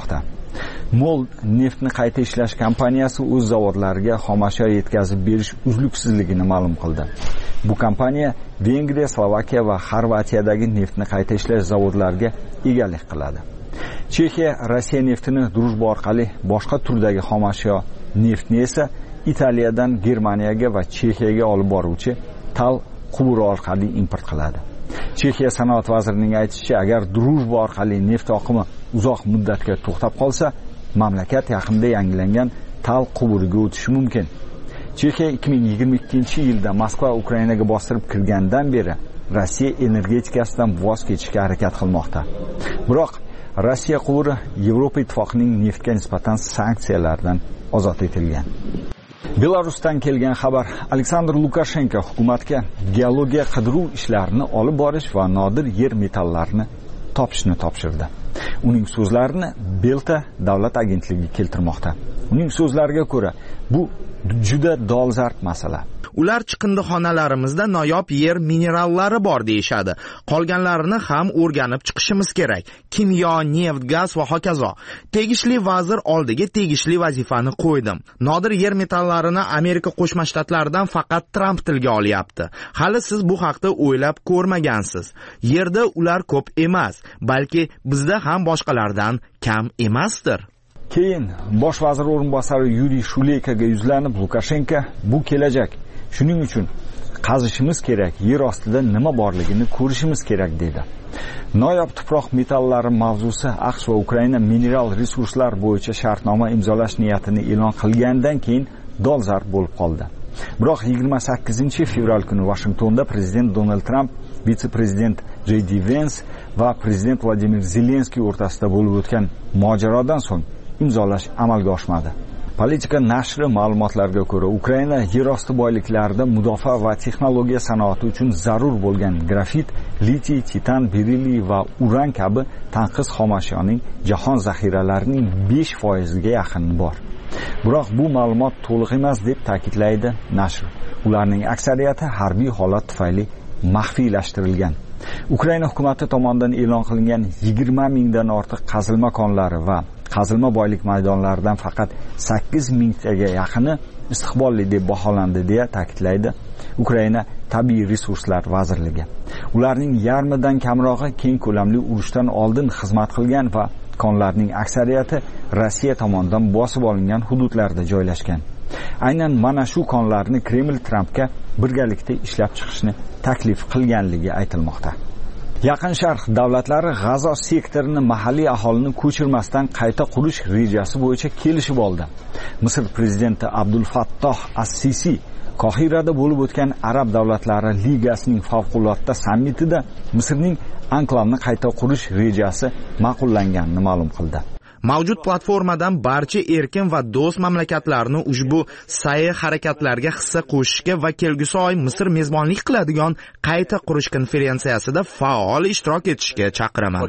MOL neftni qayta ishlash kompaniyasi o'z zavodlariga xomashyo yetkazib berish uzluksizligini ma'lum qildi. Bu kompaniya Vengriya, Slovakiya va Xorvatiyadagi neftni qayta ishlash zavodlariga egalik qiladi. Chexiya Rossiya neftini drujba orqali boshqa turdagi xomashyo neftni esa Italiyadan Germaniyaga va Chexiyaga olib boruvchi tal quvuri orqali import qiladi. Chexiya sanoat vazirining aytishicha, agar drujba orqali neft oqimi uzoq muddatga to'xtab qolsa, mamlakat yaqinda yangilangan tal quvuriga o'tishi mumkin. Chexiya ikki ming yigirma ikkinchi yilda Moskva Ukrainaga bostirib kirgandan beri Rossiya energetikasidan voz kechishga harakat qilmoqda. Biroq Rossiya quvuri Yevropa ittifoqining neftga nisbatan sanksiyalardan ozod etilgan. Belarusdan kelgan xabar: Aleksandr Lukashenko hukumatga geologiya qidiruv ishlarini olib borish va nodir yer metallarini topishni topshirdi. Uning so'zlarini Belta davlat agentligi keltirmoqda. Uning so'zlariga ko'ra, bu juda dolzarb masala. Ular chiqindixonalarimizda noyob yer minerallari bor deyishadi. Qolganlarini ham o'rganib chiqishimiz kerak. Kimyo, neft, gaz va hokazo. Tegishli vazir oldiga tegishli vazifani qo'ydim. Nodir yer metallarini Amerika Qo'shma Shtatlaridan faqat Tramp tilga olyapti. Hali siz bu haqda o'ylab ko'rmagansiz. Yerda ular ko'p emas, balki bizda ham boshqalardan kam emasdir. Keyin bosh vazir o'rinbosari Yuriy Shuleykaga yuzlanib, Lukashenko bu kelajak. Shuning uchun qazishimiz kerak, yer ostida nima borligini ko'rishimiz kerak dedi. Noyob tuproq metallari mavzusi AQSh va Ukraina mineral resurslar bo'yicha shartnoma imzolash niyatini e'lon qilgandan keyin dolzarb bo'lib qoldi. Biroq yigirma sakkizinchi fevral kuni Washingtonda prezident Donald Trump, vitse-prezident J D Vance va prezident Vladimir Zelenskiy o'rtasida bo'lib o'tgan mojarodan so'ng imzolash amalga oshmadi. Politika nashri ma'lumotlariga ko'ra, Ukraina yerosti boyliklarida mudofaa va texnologiya sanoati uchun zarur bo'lgan grafit, litiy, titan, berilliy va uran kabi tanqis xomashyoning jahon zaxiralarining besh foiziga yaqini bor. Biroq bu ma'lumot to'liq emas deb ta'kidlaydi nashr. Ularning aksariyati harbiy holat tufayli maxfiylashtirilgan. Ukraina hukumati tomonidan e'lon qilingan yigirma mingdan ortiq qazilma konlari va qazilma boylik maydonlaridan faqat sakkiz mingtaga yaqini istiqbolli deb baholandi deya ta'kidlaydi Ukraina Tabiiy resurslar vazirligi. Ularning yarmidan kamrog'i keng ko'lamli urushdan oldin xizmat qilgan va konlarning aksariyati Rossiya tomonidan bosib olingan hududlarda joylashgan. Aynan mana shu konlarni Kreml Trampga birgalikda ishlab chiqishni taklif qilganligi aytilmoqda. Yaqin Sharq davlatlari G'azo sektorini mahalliy aholini ko'chirmasdan qayta qurish rejasi bo'yicha kelishib oldi. Misr prezidenti Abdul Fattoh As-Sisi Qohirada bo'lib o'tgan Arab davlatlari ligasining favqulodda sammitida Misrning anklavni qayta qurish rejasi ma'qullanganini ma'lum qildi. Mavjud platformadan barcha erkin va do'st mamlakatlarni ushbu sa'y harakatlarga hissa qo'shishga va kelgusi oy Misr mezbonlik qiladigan qayta qurish konferensiyasida faol ishtirok etishga chaqiraman.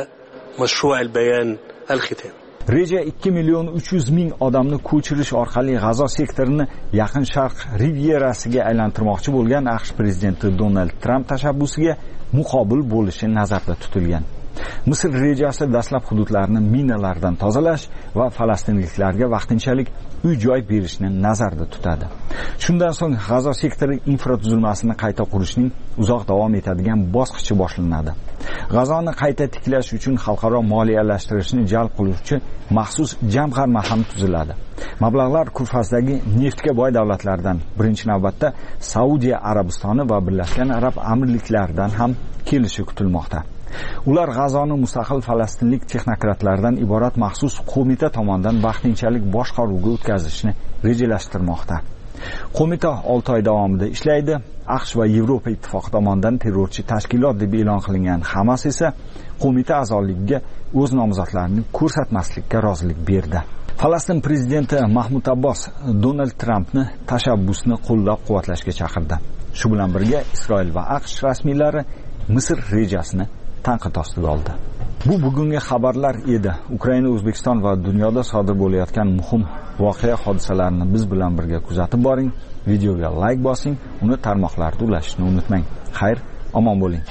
Reja ikki million uch yuz ming odamni ko'chirish orqali G'azo sektorini Yaqin Sharq rivierasiga aylantirmoqchi bo'lgan AQSh prezidenti Donald Tramp tashabbusiga muqobil bo'lishi nazarda tutilgan. Misr rejasi dastlab hududlarni minalardan tozalash va falastinliklarga vaqtinchalik uy-joy berishni nazarda tutadi. Shundan so'ng G'azo sektori infratuzilmasini qayta qurishning uzoq davom etadigan bosqichi boshlanadi. G'azoni qayta tiklash uchun xalqaro moliyalashtirishni jalb qiluvchi maxsus jamg'arma ham tuziladi. Mablag'lar Kurfazdagi neftga boy davlatlardan, birinchi navbatda Saudiya Arabistoni va Birlashgan Arab Amirliklaridan ham kelishi kutilmoqda. Ular G'azoni mustaqil falastinlik texnokratlardan iborat maxsus qo'mita tomonidan vaqtinchalik boshqaruvga o'tkazishni rejalashtirmoqda. Qo'mita olti oy davomida ishlaydi. AQSh va Yevropa ittifoqi tomonidan terrorchi tashkilot deb e'lon qilingan Hamas esa qo'mita a'zoligiga o'z nomzodlarini ko'rsatmaslikka rozilik berdi. Falastin prezidenti Mahmud Abbos Donald Trampni tashabbusni qo'llab-quvvatlashga chaqirdi. Shu bilan birga Isroil va AQSh rasmiylari Misr rejasini tanqid ostiga oldi. Bu bugungi xabarlar edi. Ukraina, O'zbekiston va dunyoda sodir bo'layotgan muhim voqea hodisalarni biz bilan birga kuzatib boring. Videoga like bosing, uni tarmoqlarda ulashishni unutmang. Xayr, omon bo'ling.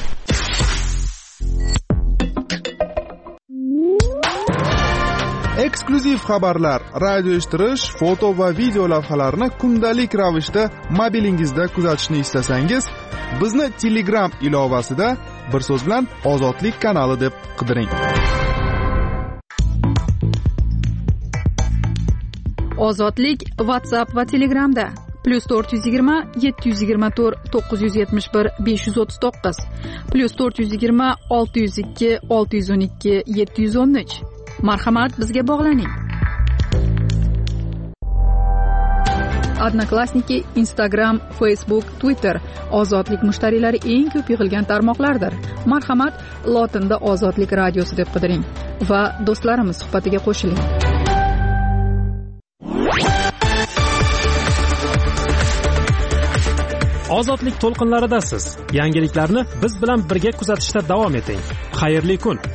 eksklyuziv xabarlar, radio eshittirish, foto va video lavhalarni kundalik ravishda mobilingizda kuzatishni istasangiz, bizni Telegram ilovasida bir so'z bilan Ozodlik kanali deb qidiring. Ozodlik WhatsApp va Telegramda plus to'rt yuz yigirma yetti yuz yigirma to'rt to'qqiz yuz yetmish bir besh yuz o'ttiz to'qqiz plus to'rt yuz yigirma olti yuz ikki olti yuz o'n ikki yetti yuz o'n uch. Marhamat, bizga bog'laning. Odnoklassniki, Instagram, Facebook, Twitter Ozodlik mushtariylari eng ko'p yig'ilgan tarmoqlardir. Marhamat, lotinda Ozodlik radiosi deb qidiring va do'stlarimiz suhbatiga qo'shiling. Ozodlik to'lqinlaridasiz. Yangiliklarni biz bilan birga kuzatishda davom eting. Xayrli kun.